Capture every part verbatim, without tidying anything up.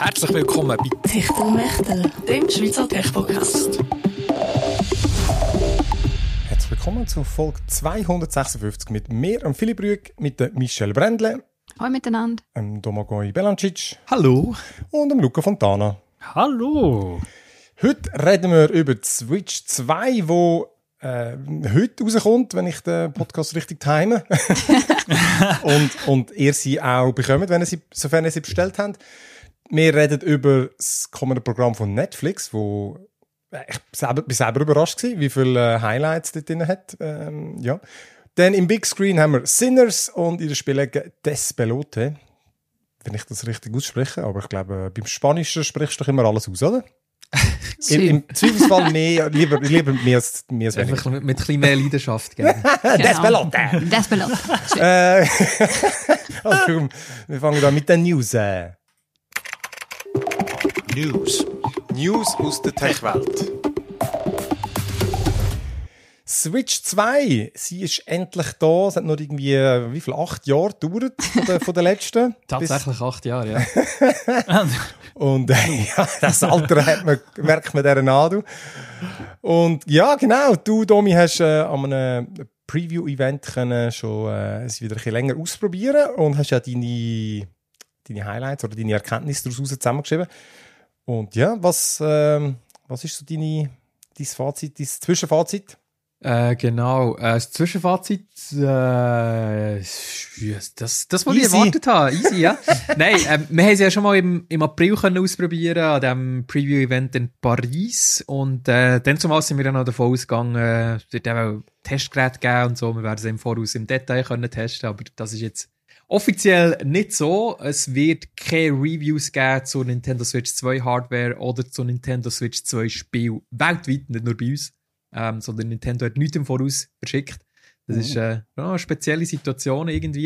Herzlich willkommen bei Techtelmechtel, dem Schweizer Tech-Podcast. Herzlich willkommen zu Folge zweihundertsechsundfünfzig mit mir, und Philipp Rüegg, mit der Michelle Brändle, Hallo miteinander, dem Domagoj Belancic Hallo. und dem Luca Fontana. Hallo. Heute reden wir über die Switch zwei, wo äh, heute rauskommt, wenn ich den Podcast richtig time. und, und ihr sie auch bekommt, wenn ihr sie, sofern ihr sie bestellt habt. Wir reden über das kommende Programm von Netflix, wo ich selber, bin selber überrascht war, wie viele äh, Highlights dort drin hat. Ähm, ja. Dann im Big Screen haben wir Sinners und in der Spielege Despelote. Wenn ich das richtig ausspreche, aber ich glaube, beim Spanischen sprichst du doch immer alles aus, oder? Im, Im Zweifelsfall mehr, lieber, lieber mehr als, mehr als weniger. Einfach mit, mit ein bisschen mehr Leidenschaft. Genau. Despelote! Despelote. äh, also, komm, wir fangen da mit den News an. News. News aus der Tech-Welt. Switch zwei, sie ist endlich da. Es hat noch irgendwie, wie viel, acht Jahre gedauert von der, von der letzten. Tatsächlich acht Jahre, ja. Und äh, ja, das Alter hat man, merkt man deren an. Du. Und ja, genau, du, Domi, hast äh, an einem Preview-Event können schon äh, es wieder ein bisschen länger ausprobieren und hast ja deine, deine Highlights oder deine Erkenntnisse daraus zusammengeschrieben. Und ja, was, ähm, was ist so deine, dein Fazit, dein Zwischenfazit? Äh, genau, äh, das Zwischenfazit, äh, das, das, was ich erwartet habe, easy, ja. Nein, äh, wir haben es ja schon mal im, im April können ausprobieren, an diesem Preview-Event in Paris, und äh, dann zumal sind wir dann noch davon ausgegangen, äh, es wird auch Testgeräte geben und so, wir werden es im Voraus im Detail können testen, aber das ist jetzt offiziell nicht so. Es wird keine Reviews geben zur Nintendo Switch zwei Hardware oder zur Nintendo Switch zwei Spiel weltweit, nicht nur bei uns. Ähm, sondern Nintendo hat nichts im Voraus verschickt. Das oh. ist äh, ja, eine spezielle Situation irgendwie.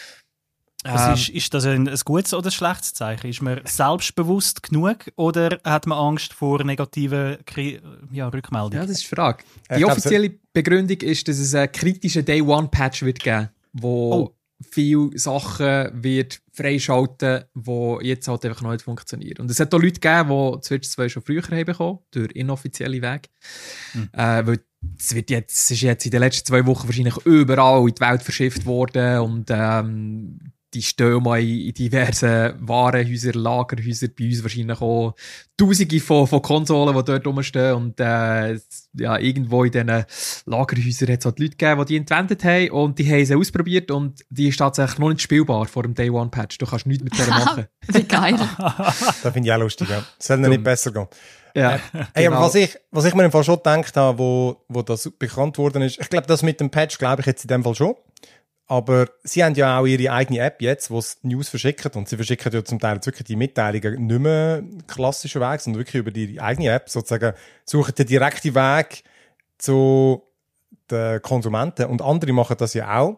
Ähm, ist, ist das ein, ein gutes oder ein schlechtes Zeichen? Ist man selbstbewusst genug oder hat man Angst vor negativen ja, Rückmeldungen? Ja, das ist die Frage. Die offizielle Begründung ist, dass es einen kritischen Day-One-Patch wird geben, wo oh. viele Sachen wird freischalten, die jetzt halt einfach noch nicht funktionieren. Und es hat auch Leute gegeben, die die Switch zwei schon früher haben bekommen, durch inoffizielle Wege. Hm. Äh, weil es wird jetzt, es ist jetzt in den letzten zwei Wochen wahrscheinlich überall in die Welt verschifft worden und ähm, die stehen mal in diversen Warenhäusern, Lagerhäusern, bei uns wahrscheinlich auch Tausende von, von Konsolen, die dort rumstehen. Und äh, ja, irgendwo in diesen Lagerhäusern hat es halt Leute gegeben, die die entwendet haben und die haben sie ausprobiert und die ist tatsächlich noch nicht spielbar vor dem Day-One-Patch. Du kannst nichts mit der machen. Wie geil. Das finde ich auch lustig, ja. Es soll nicht besser gehen. Ja, äh, hey, genau. aber was ich, was ich mir im Fall schon gedacht habe, wo, wo das bekannt worden ist, ich glaube, das mit dem Patch glaube ich jetzt in dem Fall schon. Aber sie haben ja auch ihre eigene App jetzt, wo sie News verschicken. Und sie verschicken ja zum Teil wirklich die Mitteilungen nicht mehr klassischen Weg, sondern wirklich über die eigene App. Sozusagen suchen den direkten Weg zu den Konsumenten. Und andere machen das ja auch.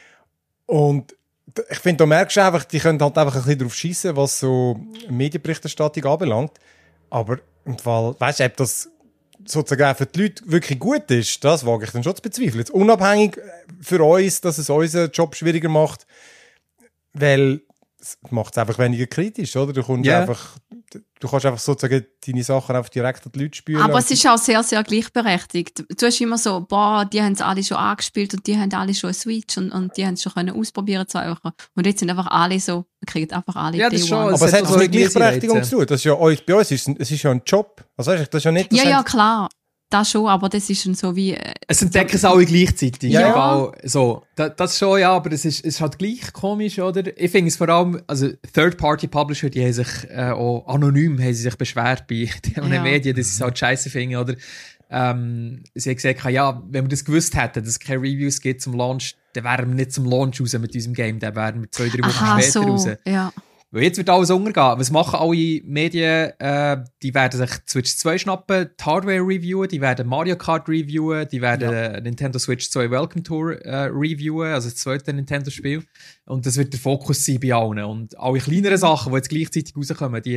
Und ich finde, da merkst du einfach, die können halt einfach ein bisschen drauf schiessen, was so Medienberichterstattung anbelangt. Aber im Fall, weißt du, ob das sozusagen auch für die Leute wirklich gut ist, das wage ich dann schon zu bezweifeln. Jetzt unabhängig für uns, dass es unseren Job schwieriger macht, weil es macht es einfach weniger kritisch, oder? Du kommst yeah. einfach, du kannst einfach sozusagen deine Sachen einfach direkt an die Leute spüren. Aber es ist auch sehr, sehr gleichberechtigt. Du hast immer so, boah, die haben es alle schon angespielt und die haben alle schon eine Switch und, und die haben es schon können ausprobieren, zwei Wochen. Und jetzt sind einfach alle so, wir kriegen einfach alle ja, das schon, Aber es hat so mit Gleichberechtigung zu tun. Das ist ja, bei uns ist es ist ja ein Job. Also, das ist ja nicht, das ja, ja, klar. Das schon, aber das ist schon so wie... Äh, es entdecken es alle gleichzeitig. Ja. Egal, so. Das, das schon, ja, aber es ist, es ist halt gleich komisch, oder? Ich finde es vor allem, also Third-Party-Publisher, die haben sich äh, auch anonym haben sie sich beschwert bei den ja. Medien, dass sie es halt scheiße finden, oder? Ähm, sie haben gesagt, ja, wenn wir das gewusst hätten, dass es keine Reviews gibt zum Launch, dann wären wir nicht zum Launch raus mit unserem Game, dann wären wir zwei, drei Wochen Aha, später so. raus. Ja. Weil jetzt wird alles untergehen. Was machen alle Medien? Äh, die werden sich Switch zwei schnappen, die Hardware reviewen, die werden Mario Kart reviewen, die werden ja. Nintendo Switch zwei Welcome Tour äh, reviewen, also das zweite Nintendo-Spiel. Und das wird der Fokus sein bei allen. Und alle kleineren Sachen, die jetzt gleichzeitig rauskommen, die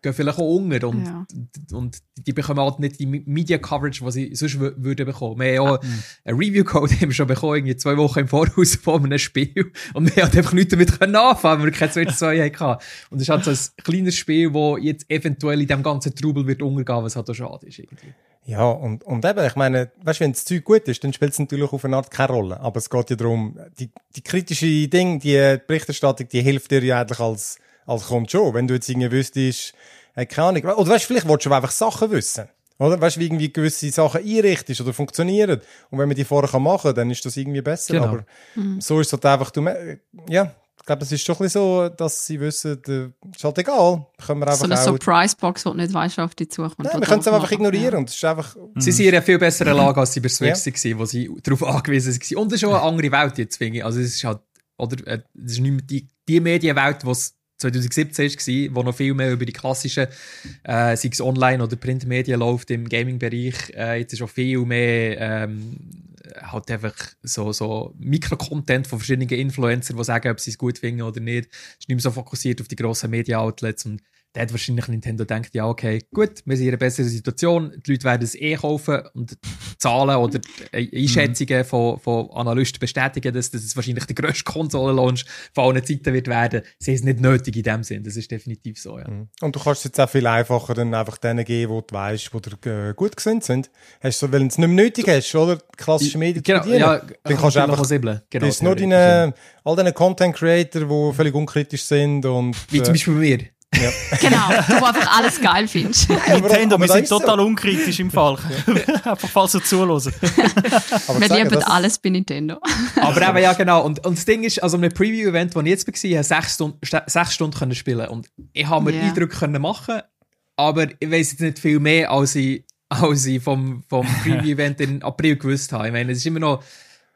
gehen vielleicht auch unter und, Ja. und die bekommen halt nicht die Media-Coverage, die sie sonst w- würden bekommen. Wir haben ja auch einen Review-Code haben wir schon bekommen, irgendwie zwei Wochen im Voraus vor einem Spiel und wir haben einfach nichts damit können anfangen, weil wir keine Switch zwei hatten. Und es ist halt so ein kleines Spiel, das jetzt eventuell in diesem ganzen Trubel wird untergehen, was halt auch schade ist irgendwie. Ja, und, und eben, ich meine, weißt, wenn das Zeug gut ist, dann spielt es natürlich auf eine Art keine Rolle. Aber es geht ja darum, die, die kritische Ding, die Berichterstattung, die hilft dir ja eigentlich als, als kommt schon. Wenn du jetzt irgendwie wüsstest, hey, keine Ahnung, oder weißt, vielleicht willst du einfach Sachen wissen. Oder? Weißt du, wie irgendwie gewisse Sachen einrichtest oder funktionieren. Und wenn man die vorher machen kann, dann ist das irgendwie besser. Genau. Aber so ist es halt einfach, du, me- ja, ich glaube, es ist schon ein bisschen so, dass sie wissen, äh, ist halt egal. Können wir einfach So eine auch, Surprise-Box, wo du nicht weißt, auf dich zukommt. nein, oder wir können es was einfach machen. ignorieren. Und es ist einfach, Sie sind in einer viel besseren Lage, als sie bei Switch Ja. waren, wo sie darauf angewiesen waren. Und es ist auch eine andere Welt jetzt, finde ich. Also es ist halt, oder, äh, es ist nicht mehr die, die Medienwelt, die es zwanzig siebzehn war, wo noch viel mehr über die klassischen, äh, sei es Online- oder Printmedien läuft im Gaming-Bereich. Äh, jetzt ist auch viel mehr ähm, halt einfach so, so Mikro-Content von verschiedenen Influencern, die sagen, ob sie es gut finden oder nicht. Es ist nicht mehr so fokussiert auf die grossen Media-Outlets und da hat wahrscheinlich Nintendo gedacht, ja okay, gut, wir sind in einer besseren Situation, die Leute werden es eh kaufen und Zahlen oder Einschätzungen von, von Analysten bestätigen, dass das wahrscheinlich der grösste Konsolen-Launch von allen Zeiten wird werden. Sie ist nicht nötig in dem Sinn, das ist definitiv so, ja. und du kannst es jetzt auch viel einfacher dann einfach denen geben, wo du weißt, wo dir äh, gut gesinnt sind. Hast du so, weil du es nicht mehr nötig hast, oder? Klassische Medien Genau, zu bedienen. ja, dann kannst du einfach, Genau, das ist nur theoretisch, deine, all deine Content-Creator, die völlig unkritisch sind und, Wie zum Beispiel bei mir. Genau, du einfach alles geil findest. Nintendo, aber wir das sind ist so. total unkritisch im Fall. Einfach falls ihr zuhören. aber Wir sagen, lieben das- alles bei Nintendo. Aber eben, ja, genau. Und, und das Ding ist, also, einem Preview-Event, das ich jetzt war, habe sechs Stunden, st- sechs Stunden können spielen. Und ich habe mir Yeah. Eindrücke können machen, aber ich weiss jetzt nicht viel mehr, als ich, als ich vom, vom Preview-Event in April gewusst habe. Ich meine, es ist immer noch,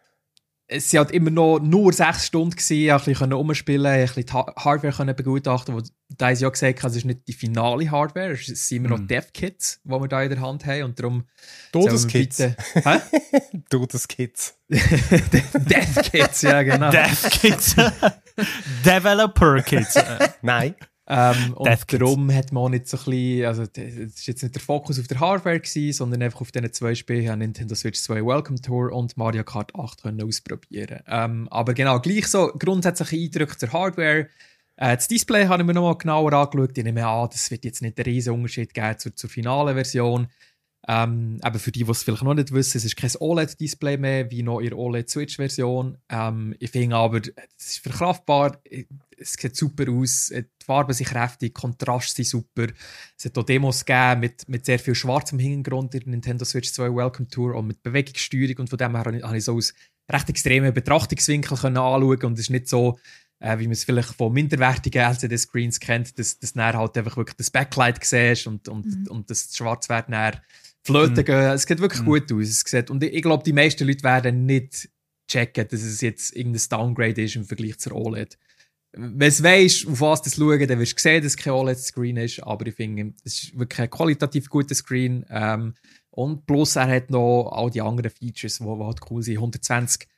es sind halt immer noch nur sechs Stunden gewesen, ich konnte ein bisschen rumspielen, ein bisschen die Ha- Hardware können begutachten, wo da haben sie ja gesagt, es ist nicht die finale Hardware, es sind immer noch Dev-Kits, die wir da in der Hand haben und darum Todeskids. sollen wir bitte- Hä? Todeskids. Dev-Kits, ja genau. Dev Kids. Developer Kids. Äh, Ähm, Nein. und Death Kids. darum hat man auch nicht so ein bisschen, also es ist jetzt nicht der Fokus auf der Hardware gewesen, sondern einfach auf diesen zwei Spielen, haben Nintendo Switch zwei Welcome Tour und Mario Kart acht können ausprobieren. Ähm, aber genau, gleich so grundsätzliche Eindrücke zur Hardware. Äh, das Display habe ich mir nochmal genauer angeschaut. Ich nehme an, das wird jetzt nicht einen riesen Unterschied geben zur, zur finalen Version. Ähm, aber für die, die es vielleicht noch nicht wissen, es ist kein O L E D-Display mehr, wie noch in der O L E D-Switch-Version. Ähm, ich finde aber, es ist verkraftbar, es sieht super aus, die Farben sind kräftig, Kontrast sind super. Es hat auch Demos gegeben mit, mit sehr viel schwarzem Hintergrund in der Nintendo Switch zwei Welcome Tour und mit Bewegungssteuerung und von dem her habe ich, habe ich so aus recht extremen Betrachtungswinkel können anschauen und es ist nicht so, äh, wie man es vielleicht von minderwertigen L C D-Screens kennt, dass, dass du dann halt einfach wirklich das Backlight siehst und, und, Mhm. und das Schwarzwert dann flöten gehen. Es sieht wirklich Mhm. gut aus. Es sieht, und ich, ich glaube, die meisten Leute werden nicht checken, dass es jetzt irgendein Downgrade ist im Vergleich zur O L E D. Wenn du weisst, auf was du schauen, dann wirst du sehen, dass es kein O L E D-Screen ist, aber ich finde, es ist wirklich ein qualitativ guter Screen. Ähm, und plus er hat noch all die anderen Features, die halt cool sind. hundertzwanzig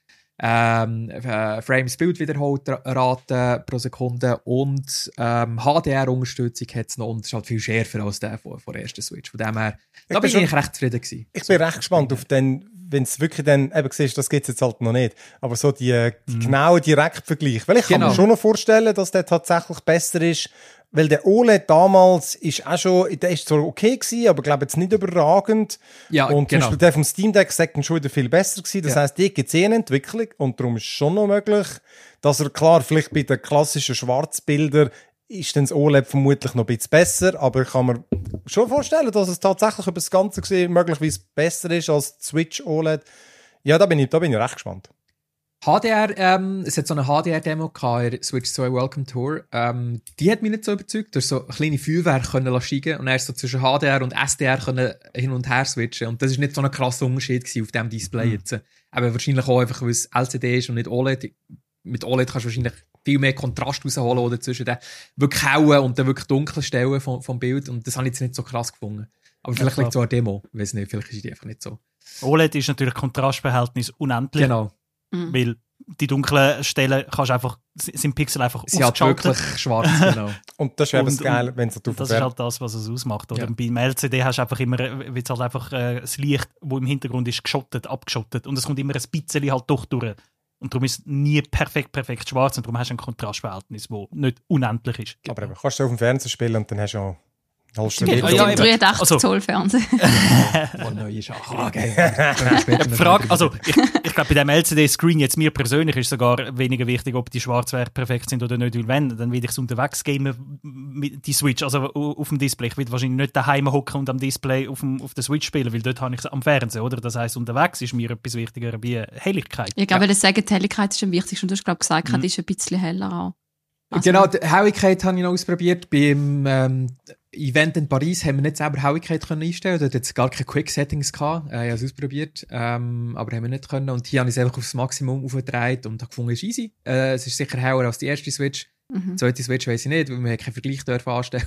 ähm, äh, Frames Bildwiederholrate pro Sekunde und ähm, H D R-Unterstützung hat es noch und es ist halt viel schärfer als der von, von der ersten Switch. Von dem her, da bin bin ich schon- eigentlich recht zufrieden gewesen. Ich bin recht gespannt auf den, wenn es wirklich dann, eben siehst, das gibt es jetzt halt noch nicht, aber so die, äh, die genauen Direktvergleich. Weil ich kann Genau. mir schon noch vorstellen, dass der tatsächlich besser ist, weil der O L E D damals ist auch schon, der ist zwar okay gewesen, aber glaube jetzt nicht überragend. Ja, und zum genau. Beispiel der vom Steam Deck sagt dann schon wieder viel besser gewesen. Das Ja. heisst, die gibt es eh eine Entwicklung und darum ist es schon noch möglich, dass er klar, vielleicht bei den klassischen Schwarzbildern ist dann das O L E D vermutlich noch ein bisschen besser, aber ich kann mir schon vorstellen, dass es tatsächlich über das Ganze gesehen möglicherweise besser ist als die Switch O L E D. Ja, da bin ich, da bin ich recht gespannt. H D R, ähm, es hat so eine H D R-Demo gehabt in der Switch zwei Welcome Tour. Ähm, die hat mich nicht so überzeugt. Du hast so kleine Feuerwerke können steigen und erst so zwischen H D R und S D R können hin und her switchen. Und das ist nicht so ein krasser Unterschied gewesen auf diesem Display Mhm. jetzt. Aber wahrscheinlich auch einfach, weil es L C D ist und nicht O L E D. Mit O L E D kannst du wahrscheinlich viel mehr Kontrast rausholen oder zwischen den wirklich hellen und den wirklich dunklen Stellen vom, vom Bild. Und das habe ich jetzt nicht so krass gefunden. Aber vielleicht klar. liegt es auch an der Demo. Ich weiß nicht, vielleicht ist die einfach nicht so. O L E D ist natürlich Kontrastverhältnis unendlich, Genau. Mhm. weil die dunklen Stellen kannst einfach, sind Pixel einfach Sie hat wirklich schwarz, genau. Und das ist eben das Geile, wenn es so Das ist halt das, was es ausmacht. Oder? Ja. Beim L C D hast du einfach immer, wird's halt einfach äh, das Licht, das im Hintergrund ist, geschottet, abgeschottet. Und es kommt immer ein bisschen halt doch durch. Und darum ist es nie perfekt, perfekt schwarz. Und darum hast du ein Kontrastverhältnis, das nicht unendlich ist. Aber eben, kannst du auf dem Fernseher spielen und dann hast du auch Es gibt ja, dreiundachtzig also, Zoll Fernsehen. Oh, neue Sache. Ah, geil. Die Frage, also ich, ich glaube, bei dem L C D-Screen jetzt mir persönlich ist sogar weniger wichtig, ob die Schwarzwerte perfekt sind oder nicht. Weil wenn, dann will ich es unterwegs gamen, die Switch, also auf dem Display. Ich will wahrscheinlich nicht daheim hocken und am Display auf, dem, auf der Switch spielen, weil dort habe ich es am Fernsehen, oder? Das heisst, unterwegs ist mir etwas wichtiger wie Helligkeit. Ich glaube, ja. das sagen, die Helligkeit ist am wichtigsten. Und du hast, glaube ich, gesagt, mhm. die ist ein bisschen heller auch. Also, genau, die Helligkeit habe ich noch ausprobiert. Beim ähm, Event in Paris haben wir nicht selber Helligkeit können einstellen. Da hat es gar keine Quick-Settings gehabt. Äh, ich habe es ausprobiert, ähm, aber haben wir nicht können. Und hier habe ich es einfach aufs Maximum aufgedreht und habe gefunden, es ist easy. Äh, es ist sicher heller als die erste Switch. Mhm. Die zweite Switch weiss ich nicht, weil wir keinen Vergleich dürfen anstellen.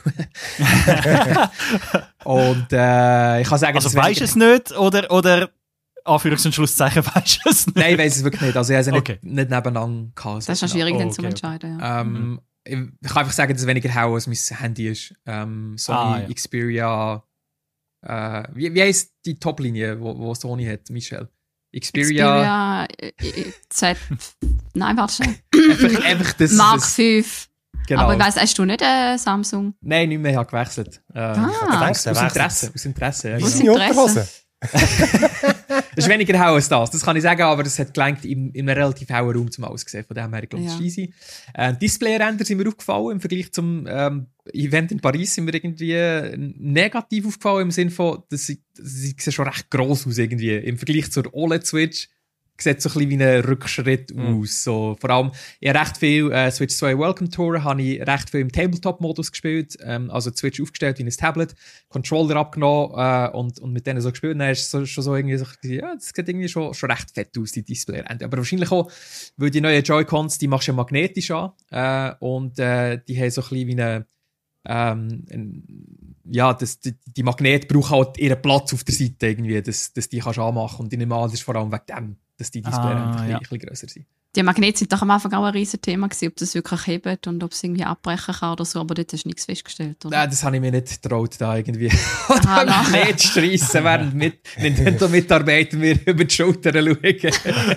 Und äh, ich kann sagen, also weisst du es nicht oder... oder Anführungs- und Schlusszeichen, weisst du es nicht? Nein, ich weiss es wirklich nicht. Also ich habe es okay. nicht, nicht nebeneinander gehabt. Das ist ja schwierig, oh, okay, dann zu entscheiden. Okay. Ja. Ähm, mhm. Ich kann einfach sagen, dass es weniger hell als mein Handy ist. Ähm, Sony, ah, ja. Xperia, äh, wie, wie heisst die Top-Linie, wo, wo Sony hat, Michelle? Xperia... Xperia Z... Nein, warte schnell. einfach, einfach das, Mark das, fünf. Genau. Aber ich weiss, hast du nicht äh, Samsung? Nein, nicht mehr, ich habe gewechselt. Äh, ah. aus, aus Interesse. Aus Interesse, ja. Aus Interesse. Das ist weniger hell als das, das kann ich sagen, aber es hat gelangt in, in einem relativ hellen Raum zum Aussehen. Von dem her, ich glaube, das ist easy. Äh, Displayränder sind mir aufgefallen im Vergleich zum ähm, Event in Paris sind mir irgendwie negativ aufgefallen im Sinne von, dass sie, sie sehen schon recht gross aus irgendwie. Im Vergleich zur O L E D-Switch sieht so ein bisschen wie ein Rückschritt mhm. aus. So, vor allem, ich habe recht viel äh, Switch zwei Welcome Tour, habe ich recht viel im Tabletop-Modus gespielt, ähm, also die Switch aufgestellt wie ein Tablet, Controller abgenommen äh, und, und mit denen so gespielt. Dann ist es so, schon so irgendwie so, ja, das sieht irgendwie schon, schon recht fett aus, die Displayränder. Aber wahrscheinlich auch, weil die neuen Joy-Cons, die machst du ja magnetisch an äh, und äh, die haben so ein bisschen wie eine ähm, ein, ja, das, die, die Magnete brauchen halt ihren Platz auf der Seite irgendwie, dass, dass die kannst anmachen und ich nehme an, das ist vor allem wegen dem, dass die Displayränder ah, ja. ein bisschen grösser sind. Die Magnete sind doch am Anfang auch ein riesen Thema gewesen, ob das wirklich hebt und ob es irgendwie abbrechen kann oder so, aber dort hast du nichts festgestellt, oder? Nein, das habe ich mir nicht getraut, da irgendwie ah, Magnete zu streissen, während mit, Nintendo-Mitarbeiter mir über die Schulter schauen.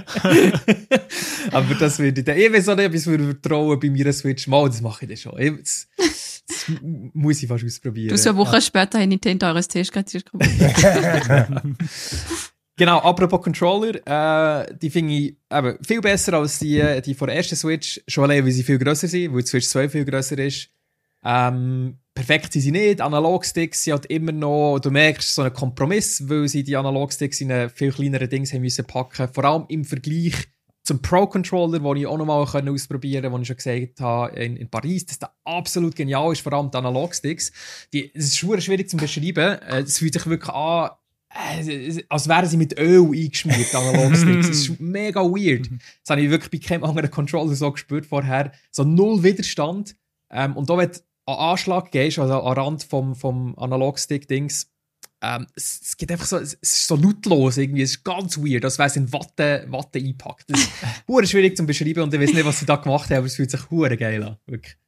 Aber das würde ich dann, ich weiß auch nicht, ob ich es vertrauen bei meiner Switch mal, das mache ich dann schon. Ich, das, das muss ich fast ausprobieren. Du, so eine Woche ja. später hat Nintendo eures Testgerät probiert. Genau, apropos Controller, äh, die finde ich eben viel besser als die, die von der ersten Switch. Schon allein, weil sie viel grösser sind, weil die Switch zwei viel grösser ist. Ähm, perfekt sind sie nicht. Analogsticks sind halt immer noch, du merkst, so einen Kompromiss, weil sie die Analogsticks in einen viel kleineren Dings haben müssen packen. Vor allem im Vergleich zum Pro-Controller, den ich auch noch mal ausprobieren konnte, den ich schon gesagt habe, in, in Paris, dass der absolut genial ist, vor allem die Analogsticks. Die, es ist schwierig zu beschreiben. Es fühlt sich wirklich an, als wären sie mit Öl eingeschmiert, Analogsticks. Das ist mega weird. Das habe ich wirklich bei keinem anderen Controller so gespürt vorher. So null Widerstand. Ähm, und da, wenn du an Anschlag gehst, also an Rand vom, vom Analogstick-Dings, ähm, es, es geht einfach so, es ist so lautlos irgendwie. Es ist ganz weird, als wäre es in Watte, Watte eingepackt. Das ist hure schwierig zu beschreiben und ich weiß nicht, was sie da gemacht haben, aber es fühlt sich hure geil an. Wirklich.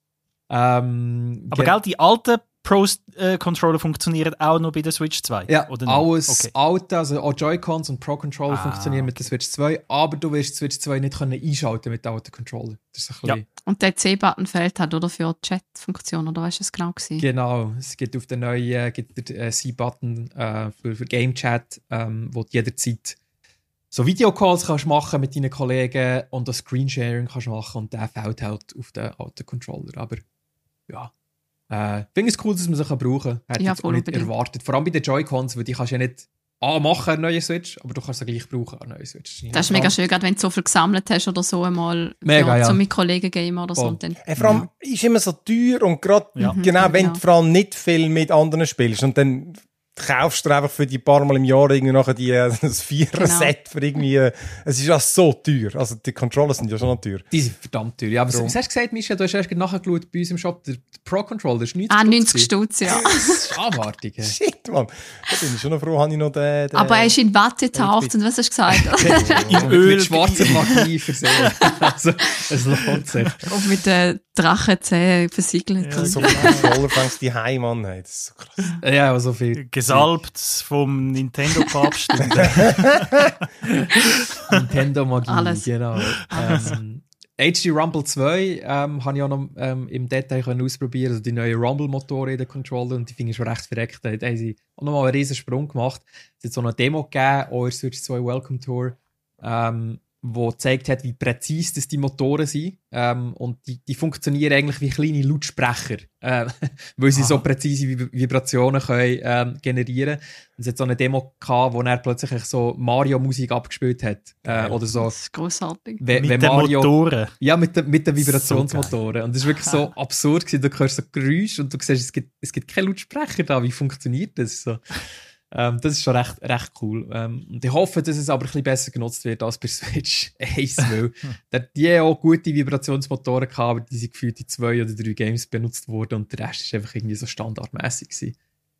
Ähm, aber gell, die alten Pro-Controller funktionieren auch noch bei der Switch zwei? Ja, oder alles okay. alte, also auch Joy-Cons und Pro-Controller ah, funktionieren okay. mit der Switch zwei, aber du wirst die Switch zwei nicht können einschalten mit den alten Controller. Das ist ein ja. bisschen... Und der C-Button fehlt hat, oder? Für die Chat-Funktion, oder was war es genau gewesen? Genau, es gibt auf der neuen gibt der C-Button äh, für, für Game-Chat, ähm, wo du jederzeit so Videocalls kannst machen mit deinen Kollegen und das Screensharing kannst machen und der fehlt halt auf den alten Controller, aber ja. Äh, ich finde es cool, dass man sie brauchen kann. Hätte ich ja, auch nicht erwartet. Vor allem bei den Joy-Cons, weil die kannst du ja nicht anmachen, eine neue Switch, aber du kannst sie gleich brauchen, eine neue Switch. Das, das ist mega schön, gerade wenn du so viel gesammelt hast oder so einmal mega, ja. so mit Kollegen gamen oder so. Und dann, äh, vor allem ja. ist immer so teuer und gerade, ja. genau, wenn ja. du vor allem nicht viel mit anderen spielst und dann kaufst du einfach für die paar Mal im Jahr irgendwie nachher die, das Vierer-Set genau. für irgendwie, es ist ja so teuer. Also die Controller sind ja schon noch teuer. Die sind verdammt teuer. Ja, aber was hast du gesagt, Mischa, du hast erst nachgeschaut bei uns im Shop, der Pro-Controller ist neunzig Ah, neunzig Stutz, ja. Das ist abartig. Shit, Mann. Da bin ich schon noch froh, habe ich noch den... den aber er ist in Watte getaucht und was hast du gesagt? In Öl. Mit schwarzer Magie versehen. Also, es lohnt sich. Und mit den Drachenzähnen versiegelt. Ja, so viele Controller fängst du heim an. Hey, das ist so krass. Ja, aber so viel. Gesalbt vom Nintendo-Papst. Nintendo-Magie, Alles. genau. Ähm, H D Rumble zwei ähm, habe ich auch noch ähm, im Detail können ausprobieren, also die neue Rumble-Motoren in den Controller, und die finde ich schon recht verreckt. Da haben sie auch nochmal einen riesen Sprung gemacht. Es hat so eine Demo gegeben, auch in Switch zwei Welcome Tour, ähm, wo gezeigt hat, wie präzise das die Motoren sind. Ähm, und die, die funktionieren eigentlich wie kleine Lautsprecher, äh, weil sie Aha. so präzise Vib- Vibrationen können, ähm, generieren. Und es hat so eine Demo gehabt, wo er plötzlich so Mario-Musik abgespielt hat. Äh, oder so. Das ist grossartig. We- mit wenn den Mario, Motoren. Ja, mit, de, mit den Vibrationsmotoren. So und das ist wirklich so absurd gewesen. Du hörst so Geräusche und du siehst, es gibt, es gibt keine Lautsprecher da. Wie funktioniert das so? Ähm, das ist schon recht, recht cool. Ähm, und ich hoffe, dass es aber ein bisschen besser genutzt wird als bei Switch eins, weil die haben auch gute Vibrationsmotoren gehabt, aber die sind gefühlt in zwei oder drei Games benutzt worden und der Rest ist einfach irgendwie so standardmäßig gewesen.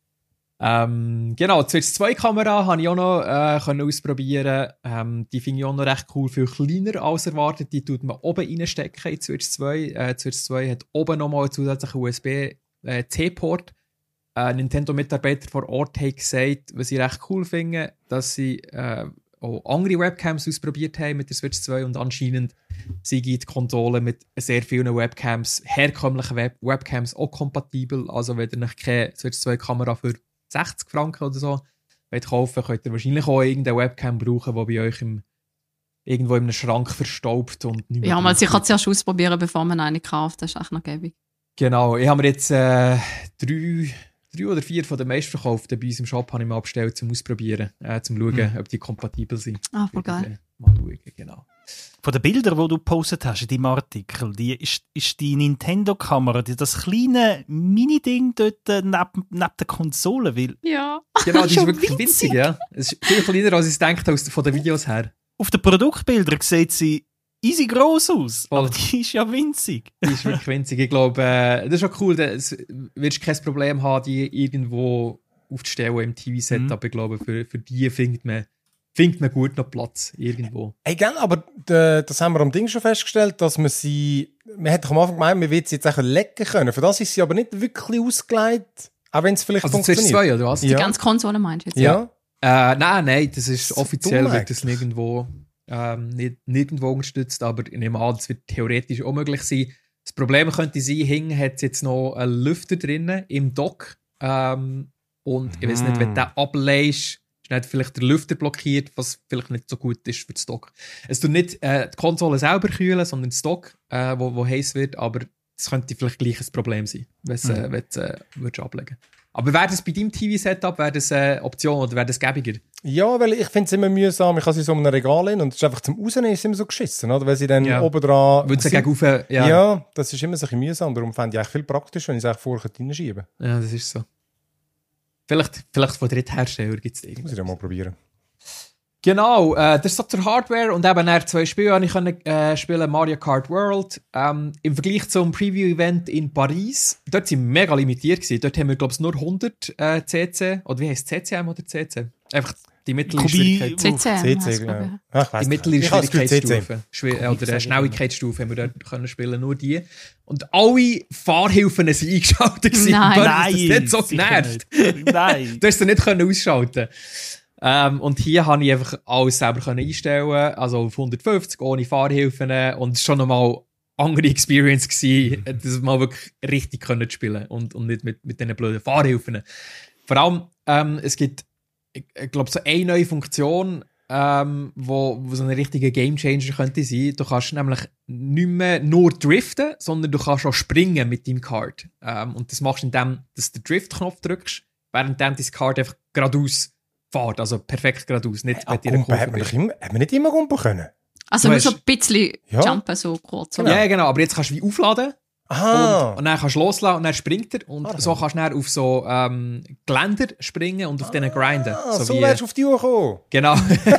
Ähm, genau, die Switch zwei Kamera habe ich auch noch äh, können ausprobieren. Ähm, die finde ich auch noch recht cool, viel kleiner als erwartet. Die tut man oben reinstecken in die Switch zwei. Äh, die Switch zwei hat oben nochmal einen zusätzlichen U S B-C-Port. Ein Nintendo-Mitarbeiter vor Ort hat gesagt, was ich recht cool finde, dass sie äh, auch andere Webcams ausprobiert haben mit der Switch zwei und anscheinend sind die Konsole mit sehr vielen Webcams, herkömmlichen Web- Webcams auch kompatibel. Also wenn ihr nicht keine Switch zwei Kamera für sechzig Franken oder so wollt kaufen, könnt ihr wahrscheinlich auch irgendeine Webcam brauchen, die bei euch im, irgendwo in einem Schrank verstaubt und nicht mehr Ja, man kann es zuerst ausprobieren, bevor man eine kauft. Das ist echt noch gäbig. Genau, ich habe mir jetzt äh, drei... Drei oder vier von den meistverkauften bei uns im Shop habe ich mal bestellt, zum Ausprobieren, äh, zum schauen, mhm. ob die kompatibel sind. Ah, voll geil. Mal schauen, genau. Von den Bildern, die du gepostet hast in deinem Artikel, die ist, ist die Nintendo-Kamera, die, das kleine Mini-Ding dort äh, neben, neben der Konsole, weil... Ja. Genau, die ist wirklich winzig, winzig ja. Es ist viel kleiner, als ich es gedacht habe von den Videos her. Auf den Produktbildern sieht sie easy gross aus, Voll. aber die ist ja winzig. Die ist wirklich winzig. Ich glaube, äh, das ist schon cool. Das wirst du kein Problem haben, die irgendwo aufzustellen im T V-Set. Mhm. Aber ich glaube, für, für die findet man, findet man gut noch Platz irgendwo. Hey, gell, aber äh, das haben wir am Ding schon festgestellt, dass man sie, man hat doch am Anfang gemeint, man wird sie jetzt auch lecken können. Für das ist sie aber nicht wirklich ausgelegt, auch wenn es vielleicht also funktioniert. Also zwei, oder was? Ja. Die ganze Konsole meinst du jetzt? Ja. ja. Äh, nein, nein, das ist das offiziell dumm, wird das nirgendwo... Ähm, nicht, nirgendwo unterstützt, aber ich nehme an, das wird theoretisch auch möglich sein. Das Problem könnte sein, hinten hat es jetzt noch einen Lüfter drin im Dock ähm, und ich weiß nicht, wenn du den ablegst, ist nicht vielleicht der Lüfter blockiert, was vielleicht nicht so gut ist für das Dock. Es tut nicht äh, die Konsole selber kühlen, sondern das Dock, äh, wo, wo heiß wird, aber es könnte vielleicht gleich ein Problem sein, wenn du äh, es äh, würdest ablegen. Aber wäre das bei deinem T V-Setup, wäre das eine Option oder wäre das gäbiger? Ja, weil ich finde es immer mühsam, ich kann sie so in einem Regal hin und es ist einfach zum Rausnehmen ist immer so geschissen, oder? Weil sie dann ja. oben dran... Würde sie gegen ja. ja, das ist immer so ein bisschen mühsam, darum fände ich eigentlich viel praktisch, wenn ich es einfach vorher reinschiebe. Ja, das ist so. Vielleicht, vielleicht von Dritthersteller gibt es irgendwas. Muss ich dann mal probieren. Genau, äh, das ist so zur Hardware und eben nach zwei Spiele habe ich können, äh, spielen, Mario Kart World. Ähm, Im Vergleich zum Preview-Event in Paris, dort sind wir mega limitiert gewesen. Dort haben wir, glaube ich, nur hundert äh, C C, oder wie heisst es, C C M oder C C? Einfach die mittlere Schwierigkeit. C C M. C C, ja. Ach, die mittlere Schwierigkeitsstufe. Schwier- oder äh, Schnelligkeitsstufe haben wir dort können spielen, nur die. Und alle Fahrhilfen sind eingeschaltet gewesen. Nein, Nein, das ist nicht so genervt. Nein. Du hast sie nicht können ausschalten. Ähm, und hier konnte ich einfach alles selber können einstellen, also auf hundertfünfzig, ohne Fahrhilfen. Und es war schon nochmal eine andere Experience gewesen, das mal wirklich richtig können spielen und, und nicht mit, mit diesen blöden Fahrhilfen. Vor allem, ähm, es gibt, ich, ich glaube, so eine neue Funktion, ähm, wo, wo so ein richtiger Gamechanger könnte sein. Du kannst nämlich nicht mehr nur driften, sondern du kannst auch springen mit deinem Kart. Ähm, und das machst du, indem du den Drift-Knopf drückst, während dein Kart einfach geradeaus fährt, also perfekt geradeaus, nicht hey, mit Kurve hat man, immer, hat man nicht immer rumpen können? Also nur so ein bisschen ja. jumpen, so kurz. Oder? Ja, genau, aber jetzt kannst du wie aufladen Aha. Und, und dann kannst du loslassen und dann springt er. Und Ah, so kannst du dann auf so ähm, Geländer springen und auf denen grinden. Ah, so wie- wärst du auf die Uhr gekommen. Genau.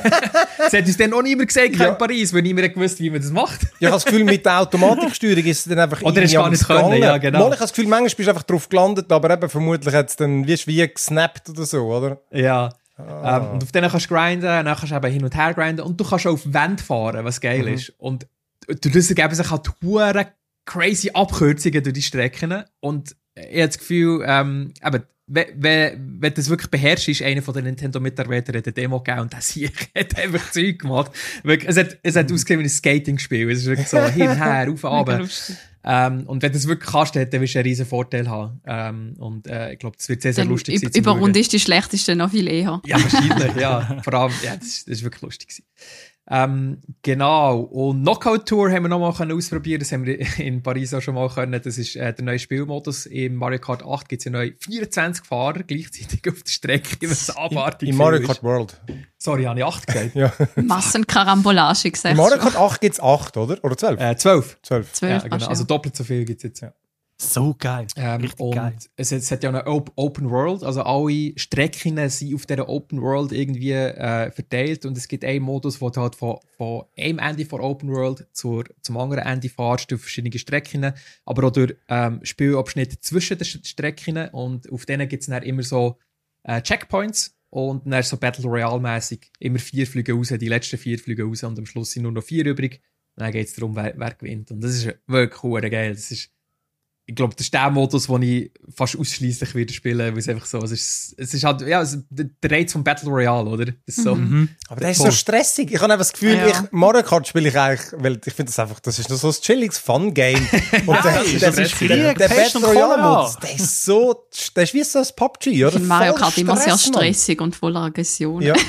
Das hat uns dann auch niemand gesagt Ja. in Paris, weil niemand gewusst, wie man das macht. Ja, ich habe das Gefühl, mit der Automatiksteuerung ist es dann einfach Oder ist irgendwie gar nicht anders können, gegangen. ja, genau. Mal, ich habe das Gefühl, manchmal bist du einfach drauf gelandet, aber eben vermutlich hat es dann wie, wie gesnappt oder so, oder? Ja. Ah. Ähm, und auf denen kannst du grinden, dann kannst du eben hin und her grinden und du kannst auch auf Wände fahren, was geil Mhm. ist. Und durch das ergeben sich halt hure crazy Abkürzungen durch die Strecken. Und ich habe das Gefühl, ähm, eben, wenn, wenn, wenn du das wirklich beherrschst, ist einer von den Nintendo-Mitarbeitern eine Demo gegeben und der Sieg hat einfach Zeug gemacht. Wirklich, es hat, es hat ausgesehen wie ein Skating-Spiel. Es ist wirklich so hin und her, auf und Mega runter. lustig. Ähm, und wenn du das wirklich kannst, dann wirst du einen riesen Vorteil haben. Ähm, und äh, ich glaube, das wird sehr, sehr Dann lustig üb- sein. zum Überrund Schauen. ist die schlechteste noch viel eher. Ja, wahrscheinlich, ja. Vor allem, ja, das, das ist wirklich lustig gewesen. Ähm, genau. Und Knockout Tour haben wir noch mal können ausprobieren. Das haben wir in Paris auch schon mal können. Das ist äh, der neue Spielmodus. Im Mario Kart acht gibt es ja neu vierundzwanzig Fahrer gleichzeitig auf der Strecke, was abartig Im Mario viel Kart ist. World. Sorry, habe ich acht gesagt? Ja. Massenkarambolage gesagt. Im Mario Kart acht gibt es acht, oder? Oder zwölf? Äh, zwölf. zwölf. zwölf Ja, fast, genau. ja. Also doppelt so viel gibt es jetzt. So geil. Ähm, Richtig und geil. Es, es hat ja eine Op- Open World, also alle Strecken sind auf dieser Open World irgendwie äh, verteilt und es gibt einen Modus, wo du halt von, von einem Ende von Open World zur, zum anderen Ende fährst, auf verschiedene Strecken, aber auch durch ähm, Spielabschnitte zwischen den Strecken und auf denen gibt es dann immer so äh, Checkpoints und dann ist so Battle Royale-mäßig immer vier fliegen raus, die letzten vier fliegen raus und am Schluss sind nur noch vier übrig und dann geht es darum, wer, wer gewinnt und das ist wirklich cool geil, das ist ich glaube, das ist der Modus, den ich fast ausschließlich wieder spielen, weil es einfach so, es ist, es ist halt, ja, es, der Reiz vom Battle Royale, oder? Das ist so. Mhm. Aber das ist Voll. so stressig. Ich habe einfach das Gefühl, Ja. ich, Mario Kart spiele ich eigentlich, weil ich finde das einfach, das ist nur so ein chilliges Fun-Game. Und Nein, der, das ist der, stressig. der, der Pest Battle und Cholera. Royale-Modus, der ist so, der ist wie so ein P U B G, Ich oder? finde Mario Voll Kart immer sehr Stress, Mann. stressig und voller Aggression. Ja.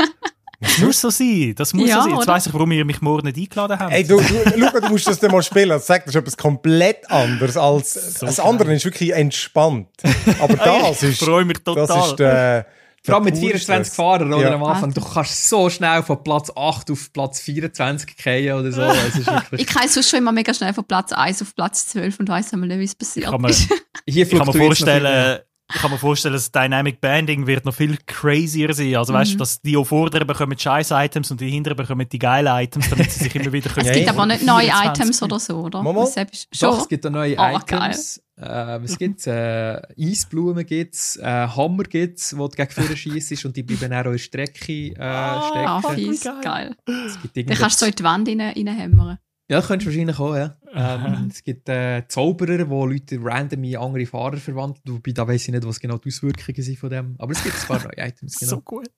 Das muss so sein. Das muss Ja, so sein. Jetzt oder? weiss ich, warum ihr mich morgen nicht eingeladen habt. Ey, du, du, Luca, du musst das nicht mal spielen. Das sagt, das ist etwas komplett anderes als, So das geil. andere ist wirklich entspannt. Aber das ich ist, freue mich total. das ist der, Vor allem mit der pure vierundzwanzig Stress. Fahrern, oder? Ja. Am Anfang. Du kannst so schnell von Platz acht auf Platz vierundzwanzig fallen oder so. Es ist wirklich, Ich kann sonst schon immer mega schnell von Platz eins auf Platz zwölf und weiss einmal nicht, wie es passiert Ich kann mir- ist. hier Ich kann mir fluktuiert's noch viel mehr. vorstellen, ich kann mir vorstellen, das Dynamic Banding wird noch viel crazier sein. Also weißt du, dass die auf vorderen bekommen scheiß Items und die hinteren bekommen die geilen Items, damit sie sich immer wieder können. Ja, Es gibt ja. aber nicht neue vierundzwanzig Items oder so, oder? Mal, mal. Was selbst- Doch, Schon? es gibt auch neue Ah, Items. Äh, was gibt's? Äh, Eisblumen gibt's, äh, Hammer gibt's, wo du gegen vorne schiessest und die bleiben auch in der Strecke äh, Ah, stecken. fies, Geil. geil. Es gibt Dann irgendetwas- kannst du so in die Wand rein, reinhämmern. Ja, könntest du wahrscheinlich auch, ja. Ähm, es gibt äh, Zauberer, wo Leute random in andere Fahrer verwandeln. Wobei, da weiss ich nicht, was genau die Auswirkungen sind von dem. Aber es gibt ein paar neue Items, genau. So gut.